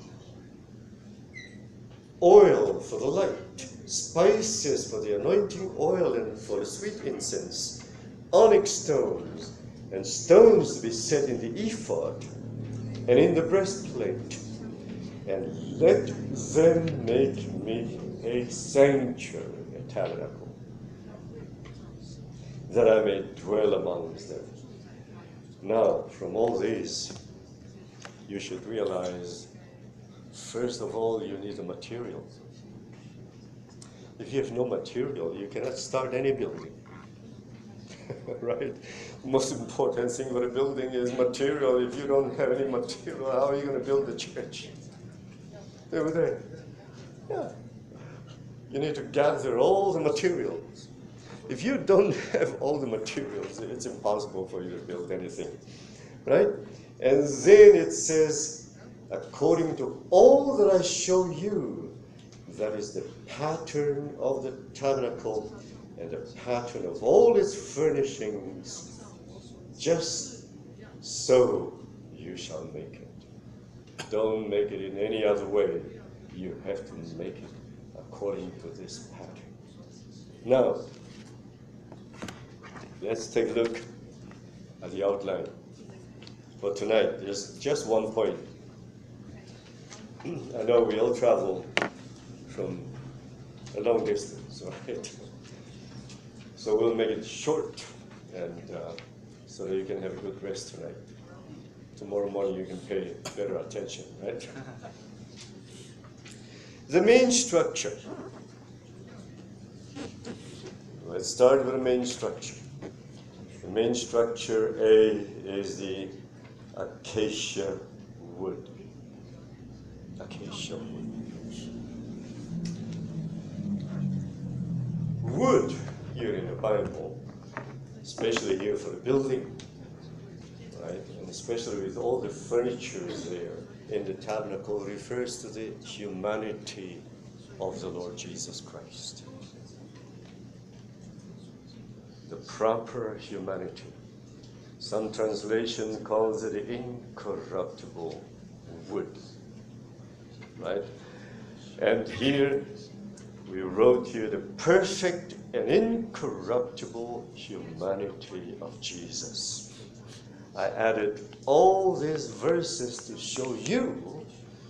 oil for the light, spices for the anointing oil and for the sweet incense, onyx stones, and stones to be set in the ephod and in the breastplate. And let them make me a sanctuary, a tabernacle, that I may dwell amongst them. Now, from all these, you should realize, first of all, you need a material. If you have no material, you cannot start any building. Right? The most important thing for a building is material. If you don't have any material, how are you going to build the church? Over there. Yeah. You need to gather all the materials. If you don't have all the materials, it's impossible for you to build anything. Right? And then it says, according to all that I show you, that is the pattern of the tabernacle and the pattern of all its furnishings, just so you shall make it. Don't make it in any other way. You have to make it according to this pattern. Now, let's take a look at the outline for tonight. There's just one point. I know we all travel from a long distance, right? So we'll make it short, and uh, so that you can have a good rest tonight. Tomorrow morning you can pay better attention, right? The main structure. Let's start with the main structure. The main structure A is the acacia wood. Acacia wood. Wood here in the Bible, especially here for the building, right? And especially with all the furniture there in the tabernacle, refers to the humanity of the Lord Jesus Christ. The proper humanity. Some translation calls it incorruptible wood, right? And here we wrote here the perfect and incorruptible humanity of Jesus. I added all these verses to show you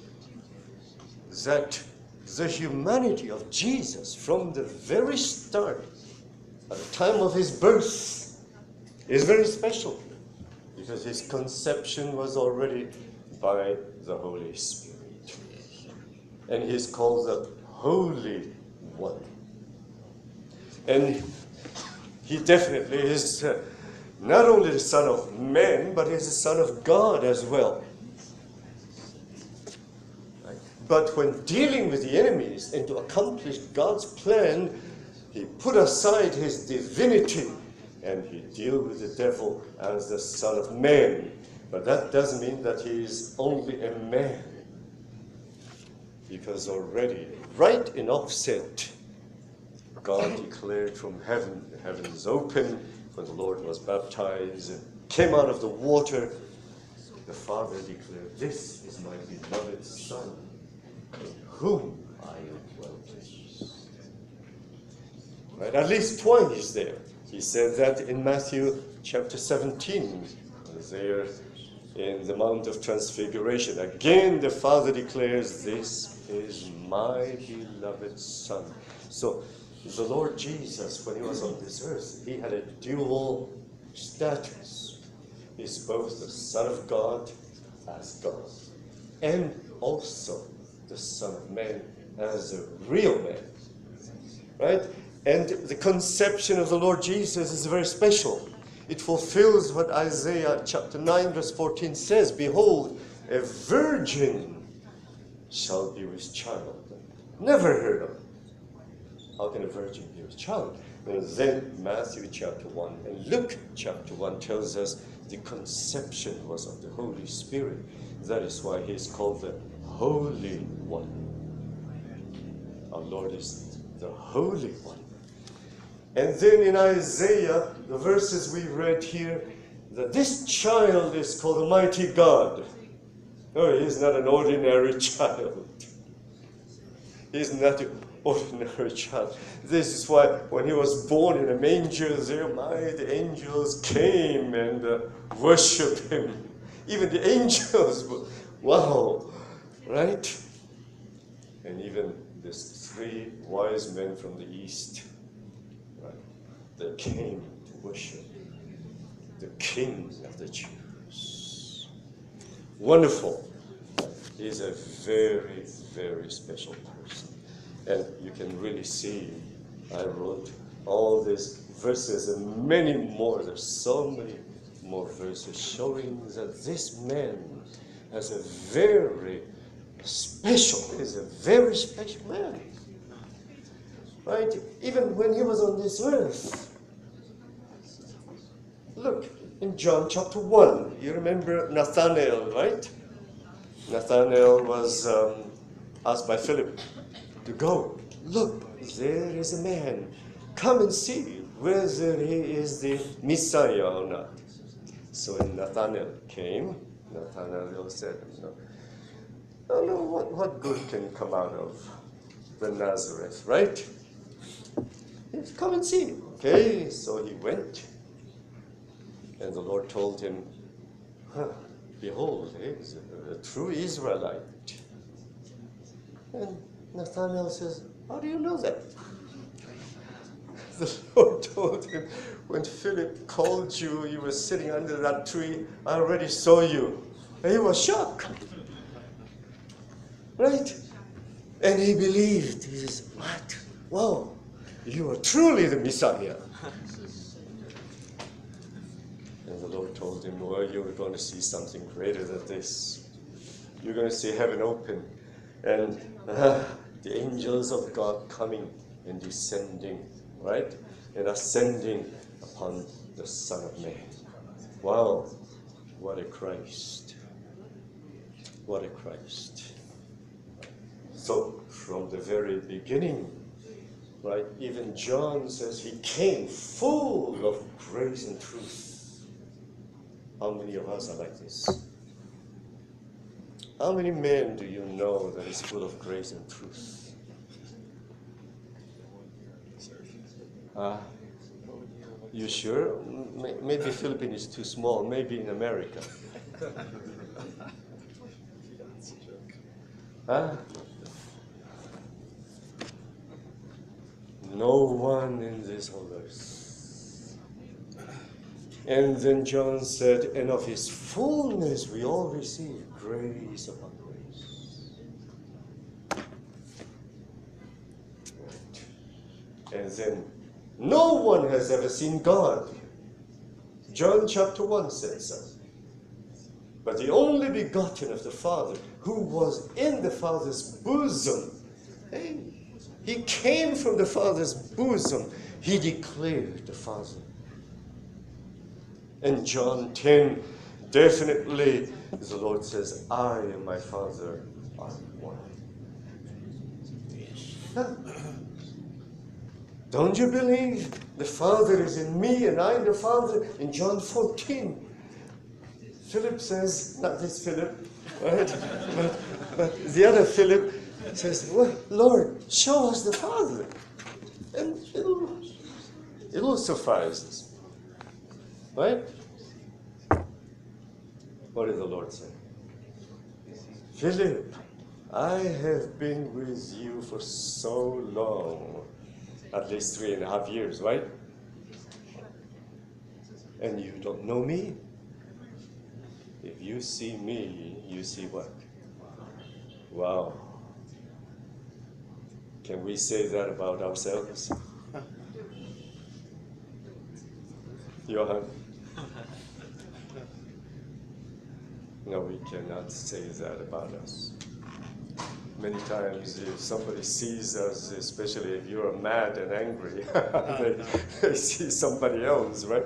that the humanity of Jesus from the very start, at the time of his birth, is very special because his conception was already by the Holy Spirit. And he is called the Holy One. And he definitely is uh, not only the Son of Man, but he's the Son of God as well. Right? But when dealing with the enemies and to accomplish God's plan, he put aside his divinity and he dealt with the devil as the Son of Man. But that doesn't mean that he is only a man. Because already, right in offset, God declared from heaven, the heavens opened, when the Lord was baptized and came out of the water, the Father declared, "This is my beloved Son, in whom I am well pleased." Right? At least twice there. He said that in Matthew chapter seventeen, there in the Mount of Transfiguration. Again, the Father declares, "This is my beloved Son." So, the Lord Jesus, when he was on this earth, he had a dual status. He's both the Son of God as God, and also the Son of Man as a real man. Right? And the conception of the Lord Jesus is very special. It fulfills what Isaiah chapter nine verse fourteen says, "Behold, a virgin shall be with child." Never heard of it. How can a virgin be with child? And then Matthew chapter one and Luke chapter one tells us the conception was of the Holy Spirit. That is why he is called the Holy One. Our Lord is the Holy One. And then in Isaiah, the verses we read here, that this child is called the Mighty God. No, he's not an ordinary child. He's not an ordinary child. This is why when he was born in a manger there, my, the angels came and uh, worshiped him. Even the angels, wow, right? And even these three wise men from the east, right, they came to worship the King of the Jews. Wonderful. He's a very, very special person. And you can really see, I wrote all these verses and many more. There's so many more verses showing that this man has a very special, is a very special man. Right? Even when he was on this earth. Look, in John chapter one, you remember Nathanael, right? Nathanael was um, asked by Philip to go. Look, there is a man. Come and see whether he is the Messiah or not. So when Nathanael came, Nathanael said, no, no, no what, what good can come out of the Nazareth, right? Yes, come and see. Okay, so he went. And the Lord told him, huh, behold, he is a, a true Israelite. And Nathanael says, how do you know that? The Lord told him, when Philip called you, you were sitting under that tree, I already saw you. And he was shocked. Right? And he believed. He says, what? Wow, you are truly the Messiah. And the Lord told him, well, you're going to see something greater than this. You're going to see heaven open. And uh, the angels of God coming and descending, right? And ascending upon the Son of Man. Wow, what a Christ. What a Christ. So, from the very beginning, right, even John says he came full of grace and truth. How many of us are like this? How many men do you know that is full of grace and truth? You sure? M- Maybe Philippines is too small. Maybe in America. Huh? No one in this whole earth. And then John said, and of his fullness we all receive grace upon grace. Right. And then, no one has ever seen God. John chapter one says so. But the only begotten of the Father, who was in the Father's bosom, hey, he came from the Father's bosom. He declared the Father. And John ten, definitely, the Lord says, I and my Father are one. Huh? Don't you believe the Father is in me and I in the Father? In John fourteen, Philip says, not this Philip, right? but, but the other Philip says, well, Lord, show us the Father. And it'll, it'll suffice us. Right? What did the Lord say? Philip, I have been with you for so long. At least three and a half years, right? And you don't know me? If you see me, you see what? Wow. Can we say that about ourselves? Johan? No, we cannot say that about us. Many times if somebody sees us, especially if you're mad and angry, they, they see somebody else, right?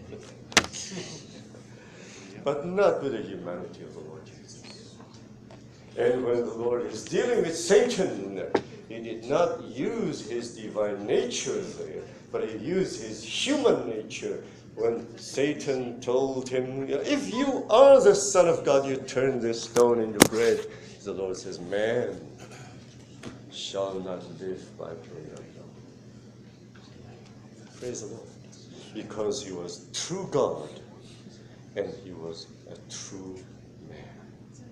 But not with the humanity of the Lord Jesus. And when the Lord is dealing with Satan, he did not use his divine nature there, but he used his human nature. When Satan told him, if you are the Son of God, you turn this stone into bread. The Lord says, man shall not live by bread alone. Praise the Lord. Because he was true God and he was a true man.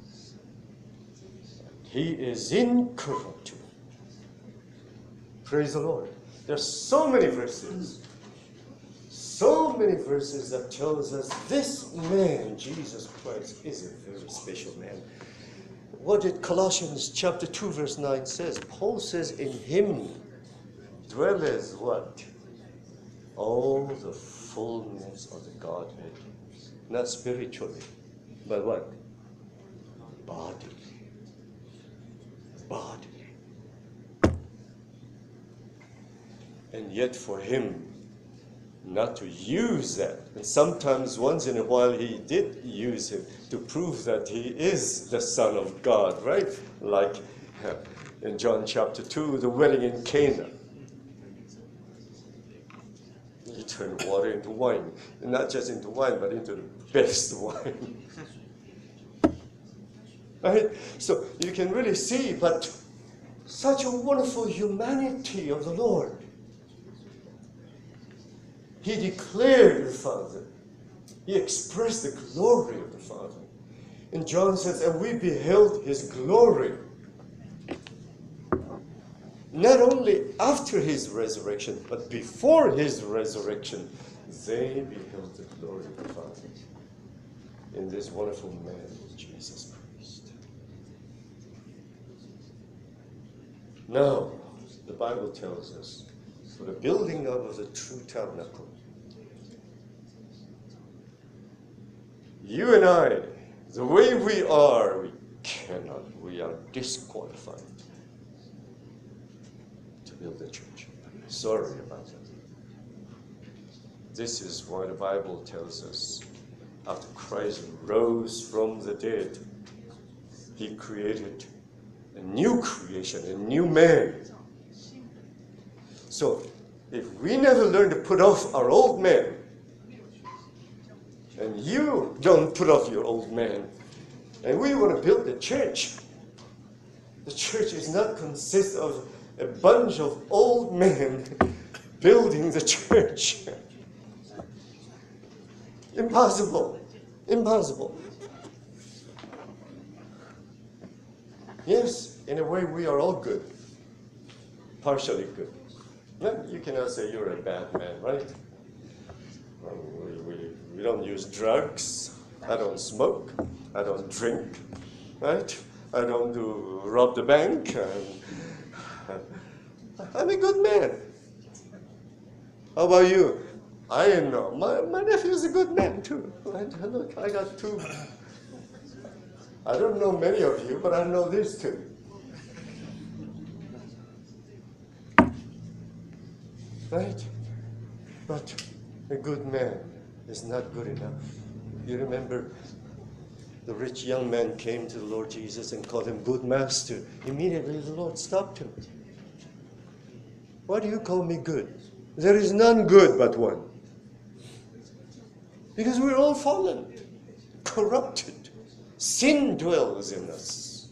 He is incorruptible. Praise the Lord. There's so many verses, so many verses that tells us this man, Jesus Christ, is a very special man. What did Colossians chapter two verse nine says? Paul says, in him dwelleth what? All the fullness of the Godhead. Not spiritually, but what? Bodily. Bodily. And yet for him not to use that, and sometimes once in a while he did use him to prove that he is the Son of God, right? Like in John chapter two, the wedding in Cana. He turned water into wine, and not just into wine, but into the best wine. Right? So you can really see, but such a wonderful humanity of the Lord. He declared the Father. He expressed the glory of the Father. And John says, and we beheld his glory. Not only after his resurrection, but before his resurrection, they beheld the glory of the Father in this wonderful man, Jesus Christ. Now, the Bible tells us, for the building up of the true tabernacle, you and I, the way we are, we cannot, we are disqualified to build a church. Sorry about that. This is why the Bible tells us, after Christ rose from the dead, he created a new creation, a new man. So, if we never learn to put off our old man, and you don't put off your old man, and we want to build the church, the church is not consist of a bunch of old men building the church. Impossible. Impossible. Yes, in a way we are all good. Partially good. No, you cannot say you're a bad man, right? Well, we, we, we don't use drugs. I don't smoke. I don't drink, right? I don't do rob the bank. I'm, I'm a good man. How about you? I know. My, my nephew is a good man, too. Right? Look, I got two. I don't know many of you, but I know these two. Right? But a good man is not good enough. You remember the rich young man came to the Lord Jesus and called him good master. Immediately the Lord stopped him. Why do you call me good? There is none good but one. Because we're all fallen, corrupted. Sin dwells in us.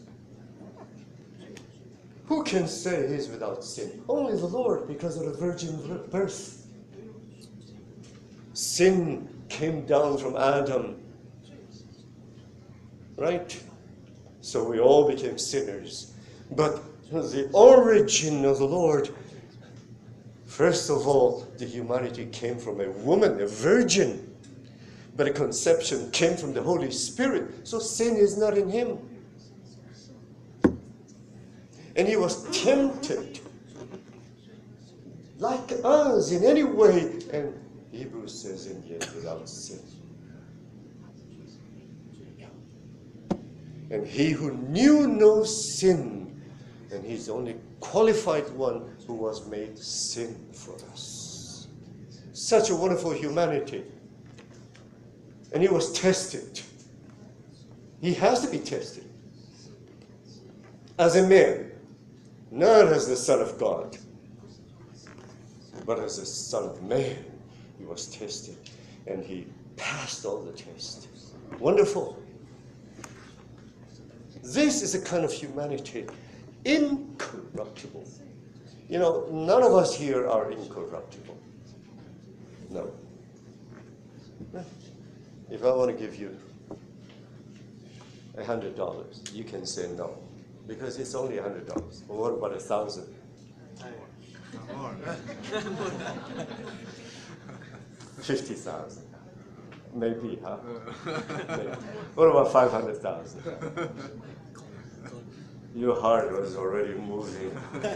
Who can say he's without sin? Only the Lord, because of the virgin birth. Sin came down from Adam, right? So we all became sinners. But the origin of the Lord, first of all, the humanity came from a woman, a virgin. But a conception came from the Holy Spirit. So sin is not in him. And he was tempted like us in any way. And Hebrews says, in the end, without sin. And he who knew no sin, and he's the only qualified one who was made sin for us. Such a wonderful humanity. And he was tested. He has to be tested. As a man, not as the Son of God, but as the Son of Man. He was tested, and he passed all the tests. Wonderful. This is a kind of humanity, incorruptible. You know, none of us here are incorruptible. No. No. If I want to give you a hundred dollars, you can say no, because it's only a hundred dollars. Well, what about a thousand? More. Fifty thousand, maybe, huh? Maybe. What about five hundred thousand? Your heart was already moving.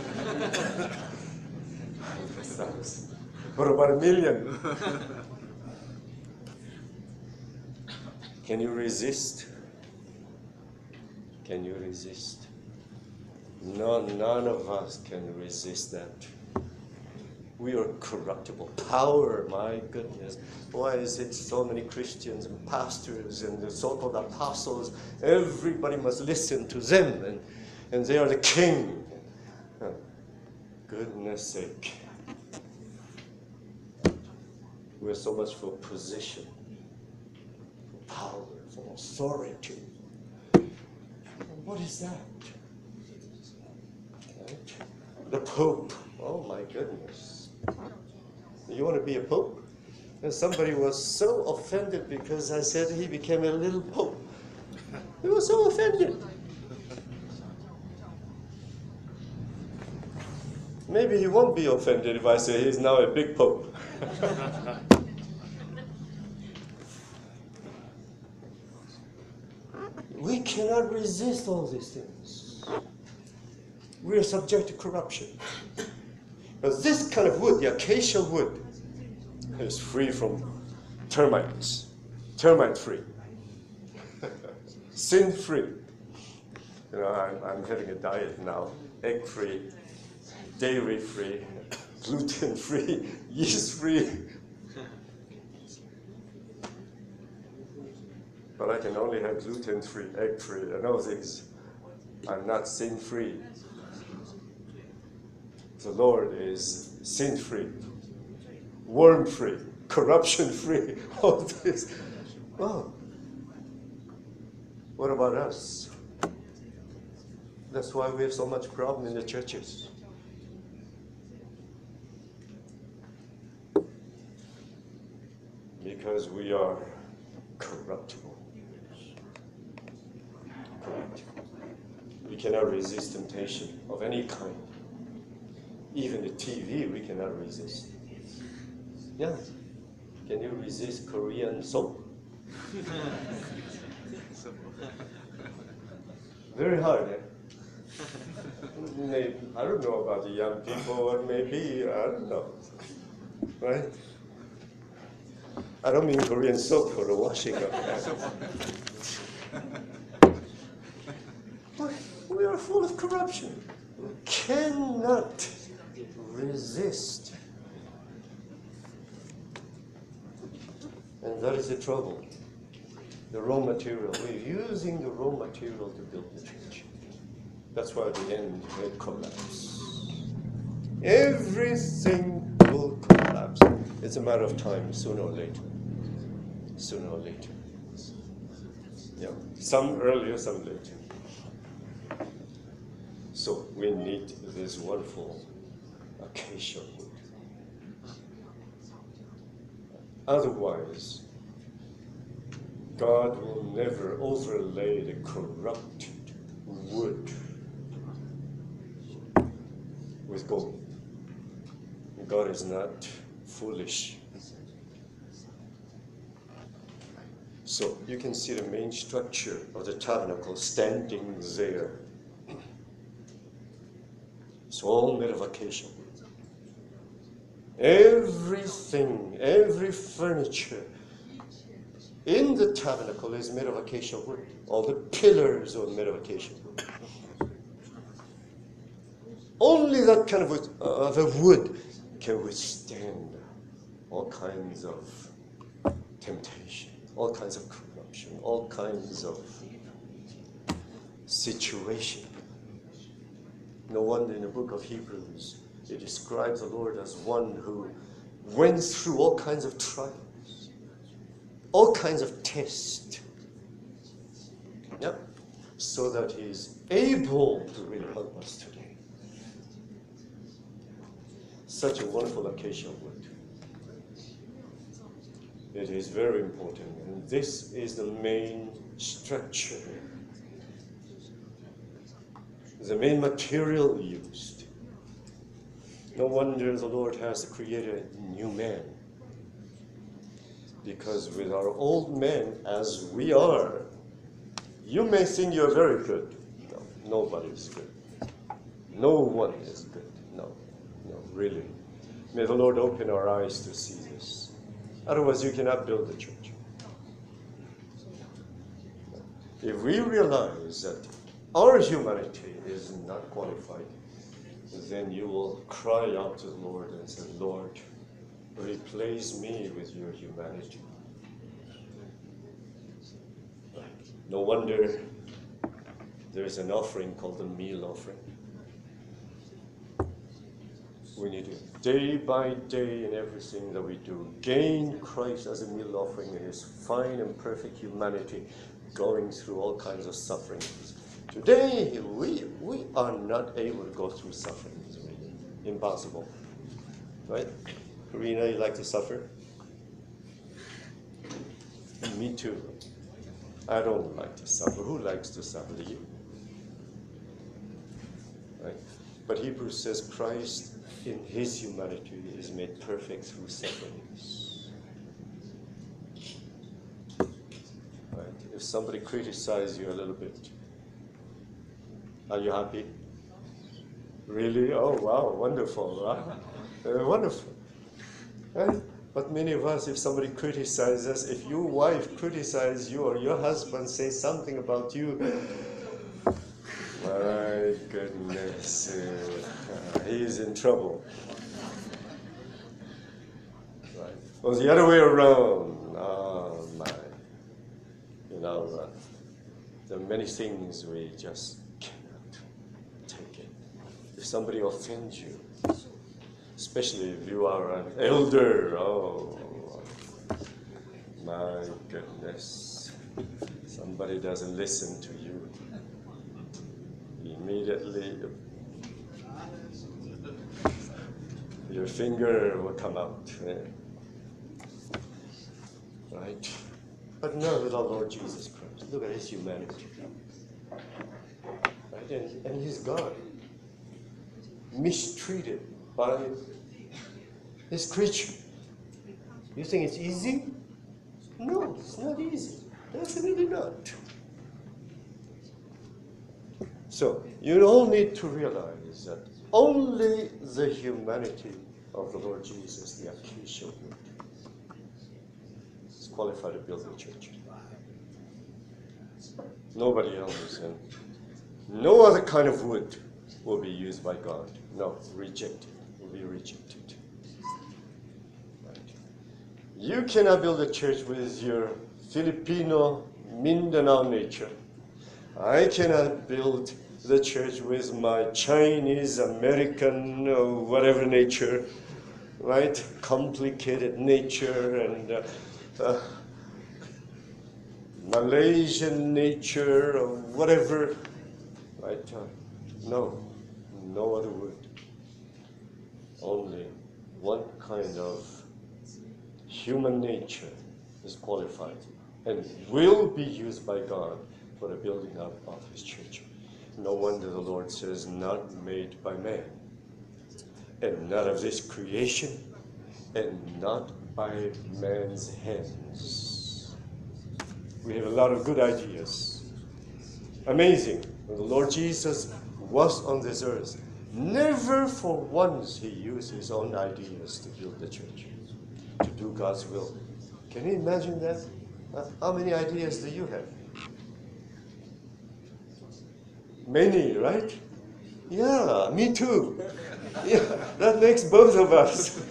What about a million? Can you resist? Can you resist? No, none of us can resist that. We are corruptible. Power, my goodness. Why is it so many Christians and pastors and the so-called apostles, everybody must listen to them, and, and they are the king. Oh, goodness sake. We're so much for position, for power, for authority. What is that? Right? The Pope. Oh my goodness. You want to be a pope? And somebody was so offended because I said he became a little pope. He was so offended. Maybe he won't be offended if I say he's now a big pope. We cannot resist all these things. We are subject to corruption. But this kind of wood, the acacia wood, is free from termites, termite free, sin free. You know, I'm, I'm having a diet now, egg free, dairy free, gluten free, yeast free. But I can only have gluten free, egg free, and all things. I'm not sin free. The Lord is sin-free, worm-free, corruption-free, all this. Well, what about us? That's why we have so much problem in the churches. Because we are corruptible. Corruptible. We cannot resist temptation of any kind. Even the T V we cannot resist. Yeah. Can you resist Korean soap? Very hard, eh? Maybe, I don't know about the young people, or maybe, I don't know. Right? I don't mean Korean soap for the washing of hands. But we are full of corruption. We cannot resist. And that is the trouble. The raw material. We're using the raw material to build the church. That's why at the end it collapses. Everything will collapse. It's a matter of time, sooner or later. Sooner or later. Yeah. Some earlier, some later. So we need this wonderful acacia wood. Otherwise, God will never overlay the corrupted wood with gold. God is not foolish. So you can see the main structure of the tabernacle standing there. It's all made of acacia wood. Everything, every furniture in the tabernacle is made of acacia wood. All the pillars are made of acacia wood. Only that kind of, wood, uh, of a wood can withstand all kinds of temptation, all kinds of corruption, all kinds of situation. No wonder in the book of Hebrews, it describes the Lord as one who went through all kinds of trials, all kinds of tests, yep, so that he is able to really help us today. Such a wonderful acacia wood. It is very important, and this is the main structure, the main material used. No wonder the Lord has created a new man. Because with our old men, as we are, you may think you're very good. No, nobody is good. No one is good. No, no, really. May the Lord open our eyes to see this. Otherwise, you cannot build the church. If we realize that our humanity is not qualified, then you will cry out to the Lord and say, Lord, replace me with your humanity. No wonder there's an offering called the meal offering. We need to, day by day in everything that we do, gain Christ as a meal offering in his fine and perfect humanity, going through all kinds of sufferings. Today, we, we are not able to go through sufferings, really. Impossible. Right? Karina, you like to suffer? Me too. I don't like to suffer. Who likes to suffer? Do you? Right? But Hebrews says Christ in his humanity is made perfect through sufferings. Right? If somebody criticizes you a little bit, are you happy? Really? Oh, wow, wonderful. Huh? Uh, wonderful. Right? But many of us, if somebody criticizes us, if your wife criticizes you or your husband says something about you, my goodness, uh, he's in trouble. Right? Or the other way around. Oh, my. You know, uh, there are many things we just cannot take it. If somebody offends you, especially if you are an elder, oh, my goodness, somebody doesn't listen to you, immediately your finger will come out, eh? Right? But not with our Lord Jesus Christ. Look at his humanity. Right? And, and he's God. Mistreated by this creature. You think it's easy? No, it's not easy. Definitely not. So, you all need to realize that only the humanity of the Lord Jesus, the acacia wood, is qualified to build the church. Nobody else, and no other kind of wood will be used by God. No, rejected, will be rejected. Right. You cannot build a church with your Filipino Mindanao nature. I cannot build the church with my Chinese, American, uh, whatever nature, right? Complicated nature and uh, uh, Malaysian nature or whatever, right? Uh, no, no other word. Only one kind of human nature is qualified and will be used by God for the building up of his church. No wonder the Lord says, not made by man, and not of this creation, and not by man's hands. We have a lot of good ideas. Amazing. When the Lord Jesus was on this earth, never for once he used his own ideas to build the church, to do God's will. Can you imagine that? Uh, how many ideas do you have? Many, right? Yeah, me too. Yeah, that makes both of us.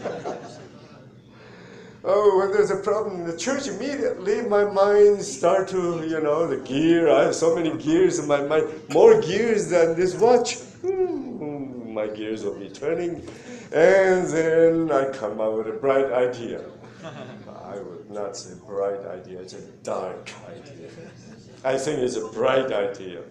Oh, when there's a problem in the church, immediately my mind start to, you know, the gear. I have so many gears in my mind, more gears than this watch. Hmm, my gears will be turning, and then I come up with a bright idea. I would not say bright idea; it's a dark idea. I think it's a bright idea.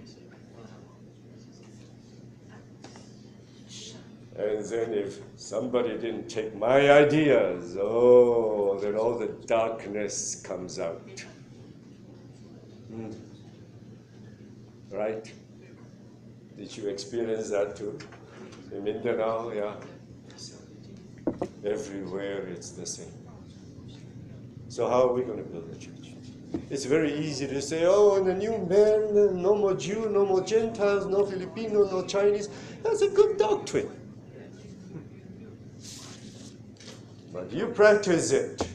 And then if somebody didn't take my ideas, oh, then all the darkness comes out. Mm. Right? Did you experience that too? In Mindanao, yeah. Everywhere it's the same. So how are we going to build a church? It's very easy to say, oh, and the new man, no more Jew, no more Gentiles, no Filipino, no Chinese. That's a good doctrine. But you practice it.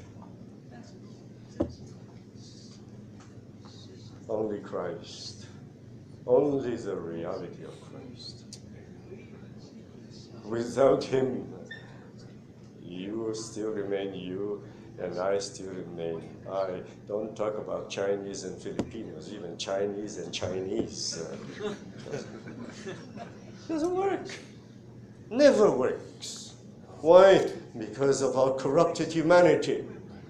Only Christ. Only the reality of Christ. Without him, you still remain you, and I still remain I. Don't talk about Chinese and Filipinos, even Chinese and Chinese. Uh, doesn't work. Never works. Why? Because of our corrupted humanity.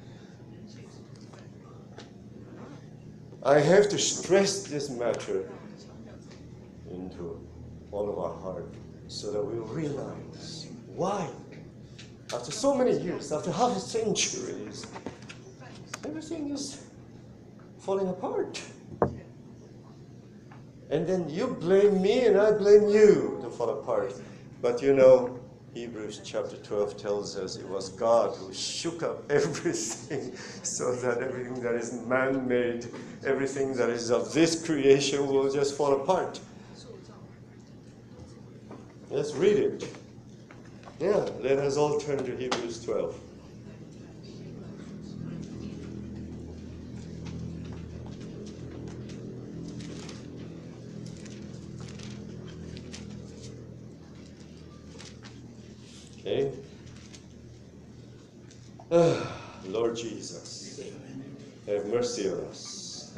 I have to stress this matter into all of our heart so that we'll realize why. After so many years, after half a century, everything is falling apart. And then you blame me and I blame you to fall apart. But you know, Hebrews chapter twelve tells us it was God who shook up everything so that everything that is man-made, everything that is of this creation will just fall apart. Let's read it. Yeah, let us all turn to Hebrews twelve. Okay. Ah, Lord Jesus, have mercy on us.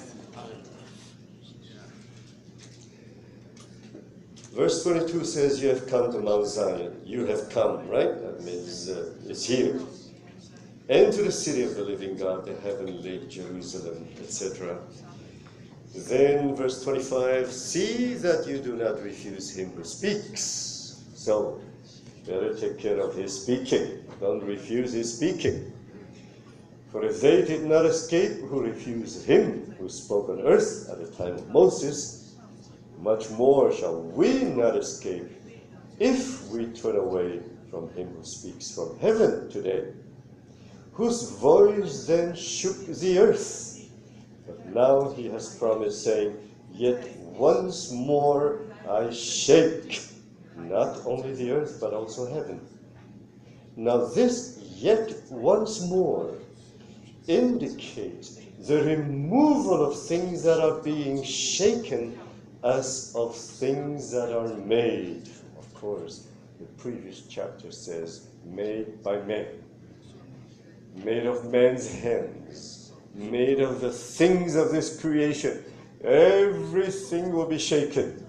Verse twenty-two says, you have come to Mount Zion. You have come, right? That means uh, it's here. And to the city of the living God, the heavenly Jerusalem, et cetera. Then verse twenty-five, see that you do not refuse him who speaks. So, better take care of his speaking. Don't refuse his speaking. For if they did not escape who refused him who spoke on earth at the time of Moses, much more shall we not escape if we turn away from him who speaks from heaven today, whose voice then shook the earth. But now he has promised, saying, yet once more I shake, not only the earth, but also heaven. Now this yet once more indicates the removal of things that are being shaken as of things that are made. Of course, the previous chapter says, made by men, made of man's hands, made of the things of this creation. Everything will be shaken.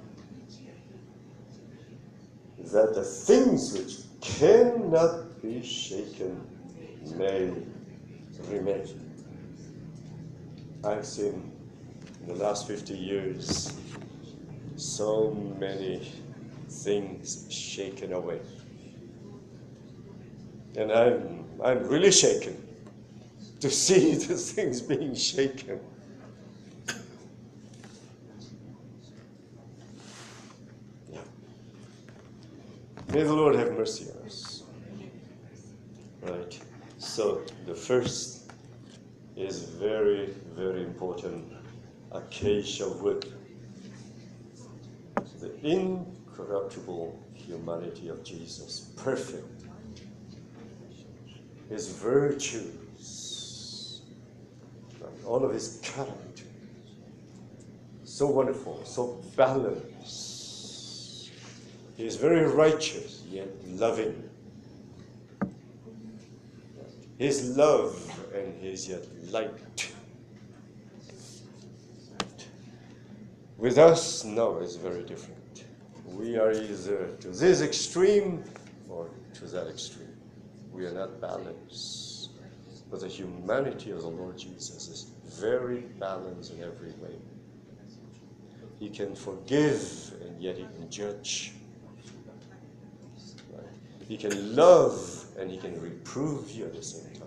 That the things which cannot be shaken may remain. I've seen in the last fifty years so many things shaken away. And I'm, I'm really shaken to see the things being shaken. Yeah. May the Lord have mercy on us. Right. So the first is very, very important. Acacia wood. The incorruptible humanity of Jesus, perfect. His virtues, all of his character, so wonderful, so balanced. He is very righteous, yet loving. His love and his yet light. With us, no, it's very different. We are either to this extreme or to that extreme. We are not balanced. But the humanity of the Lord Jesus is very balanced in every way. He can forgive and yet he can judge. Right? He can love and he can reprove you at the same time.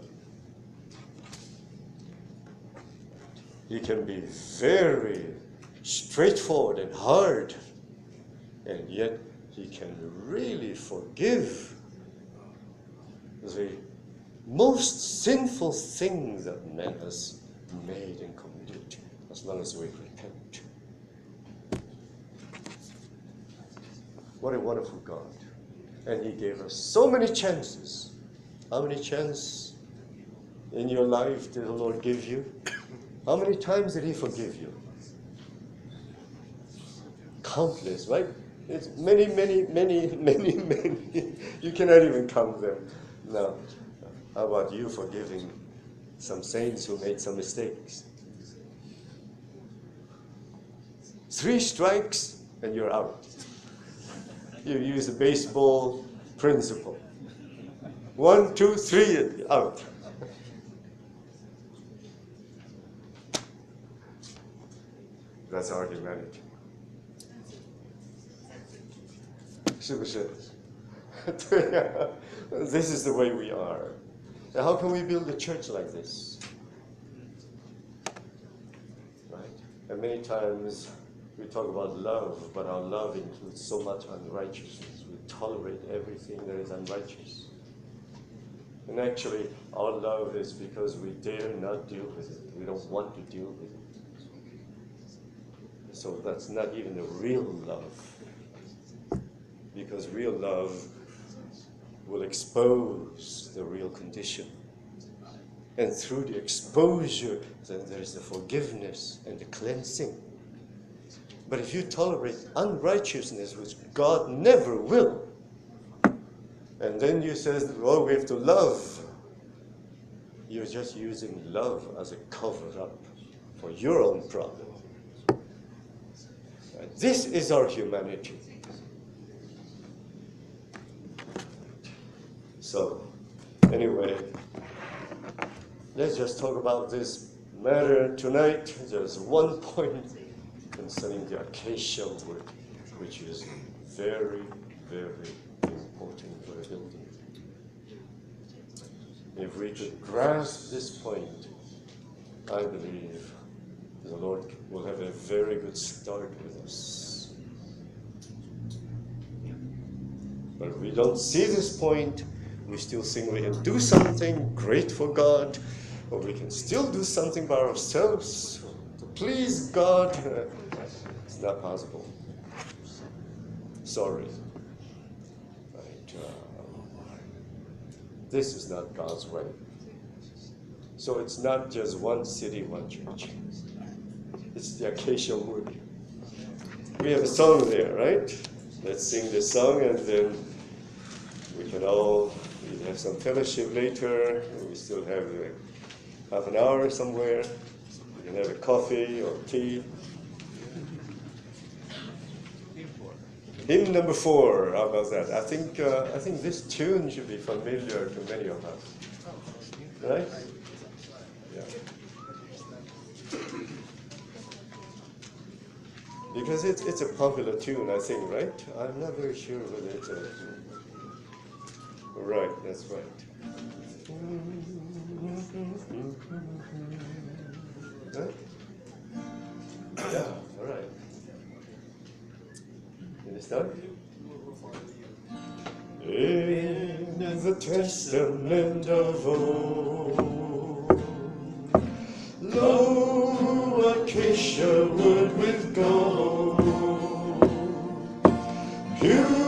He can be very straightforward and hard, and yet he can really forgive the most sinful things that man has made and committed, as long as we repent. What a wonderful God. And he gave us so many chances. How many chances in your life did the Lord give you? How many times did he forgive you? Countless, right? It's many, many, many, many, many. You cannot even count them. Now, how about you forgiving some saints who made some mistakes? Three strikes and you're out. You use the baseball principle. One, two, three, and out. That's our humanity. 是不是？对呀 This is the way we are. And how can we build a church like this? Right? And many times we talk about love, but our love includes so much unrighteousness. We tolerate everything that is unrighteous. And actually, our love is because we dare not deal with it. We don't want to deal with it. So that's not even a real love. Because real love will expose the real condition. And through the exposure, then there is the forgiveness and the cleansing. But if you tolerate unrighteousness, which God never will, and then you say, well, we have to love, you're just using love as a cover-up for your own problem. This is our humanity. So, anyway, let's just talk about this matter tonight. There's one point concerning the acacia wood, which is very, very important for a building. If we could grasp this point, I believe the Lord will have a very good start with us. But if we don't see this point, we still think we can do something great for God, or we can still do something by ourselves to please God. It's not possible. Sorry. Right. Uh, this is not God's way. So it's not just one city, one church. It's the Acacia Wood. We have a song there, right? Let's sing the song, and then we can all we have some fellowship later. We still have uh, half an hour somewhere. We can have a coffee or tea. Hymn number four. How about that? I think uh, I think this tune should be familiar to many of us, right? Yeah. Because it's it's a popular tune, I think, right? I'm not very sure whether it's a right. That's right. Huh? Yeah. All right. Can you start? In the testament of old, lo, acacia wood with gold, pure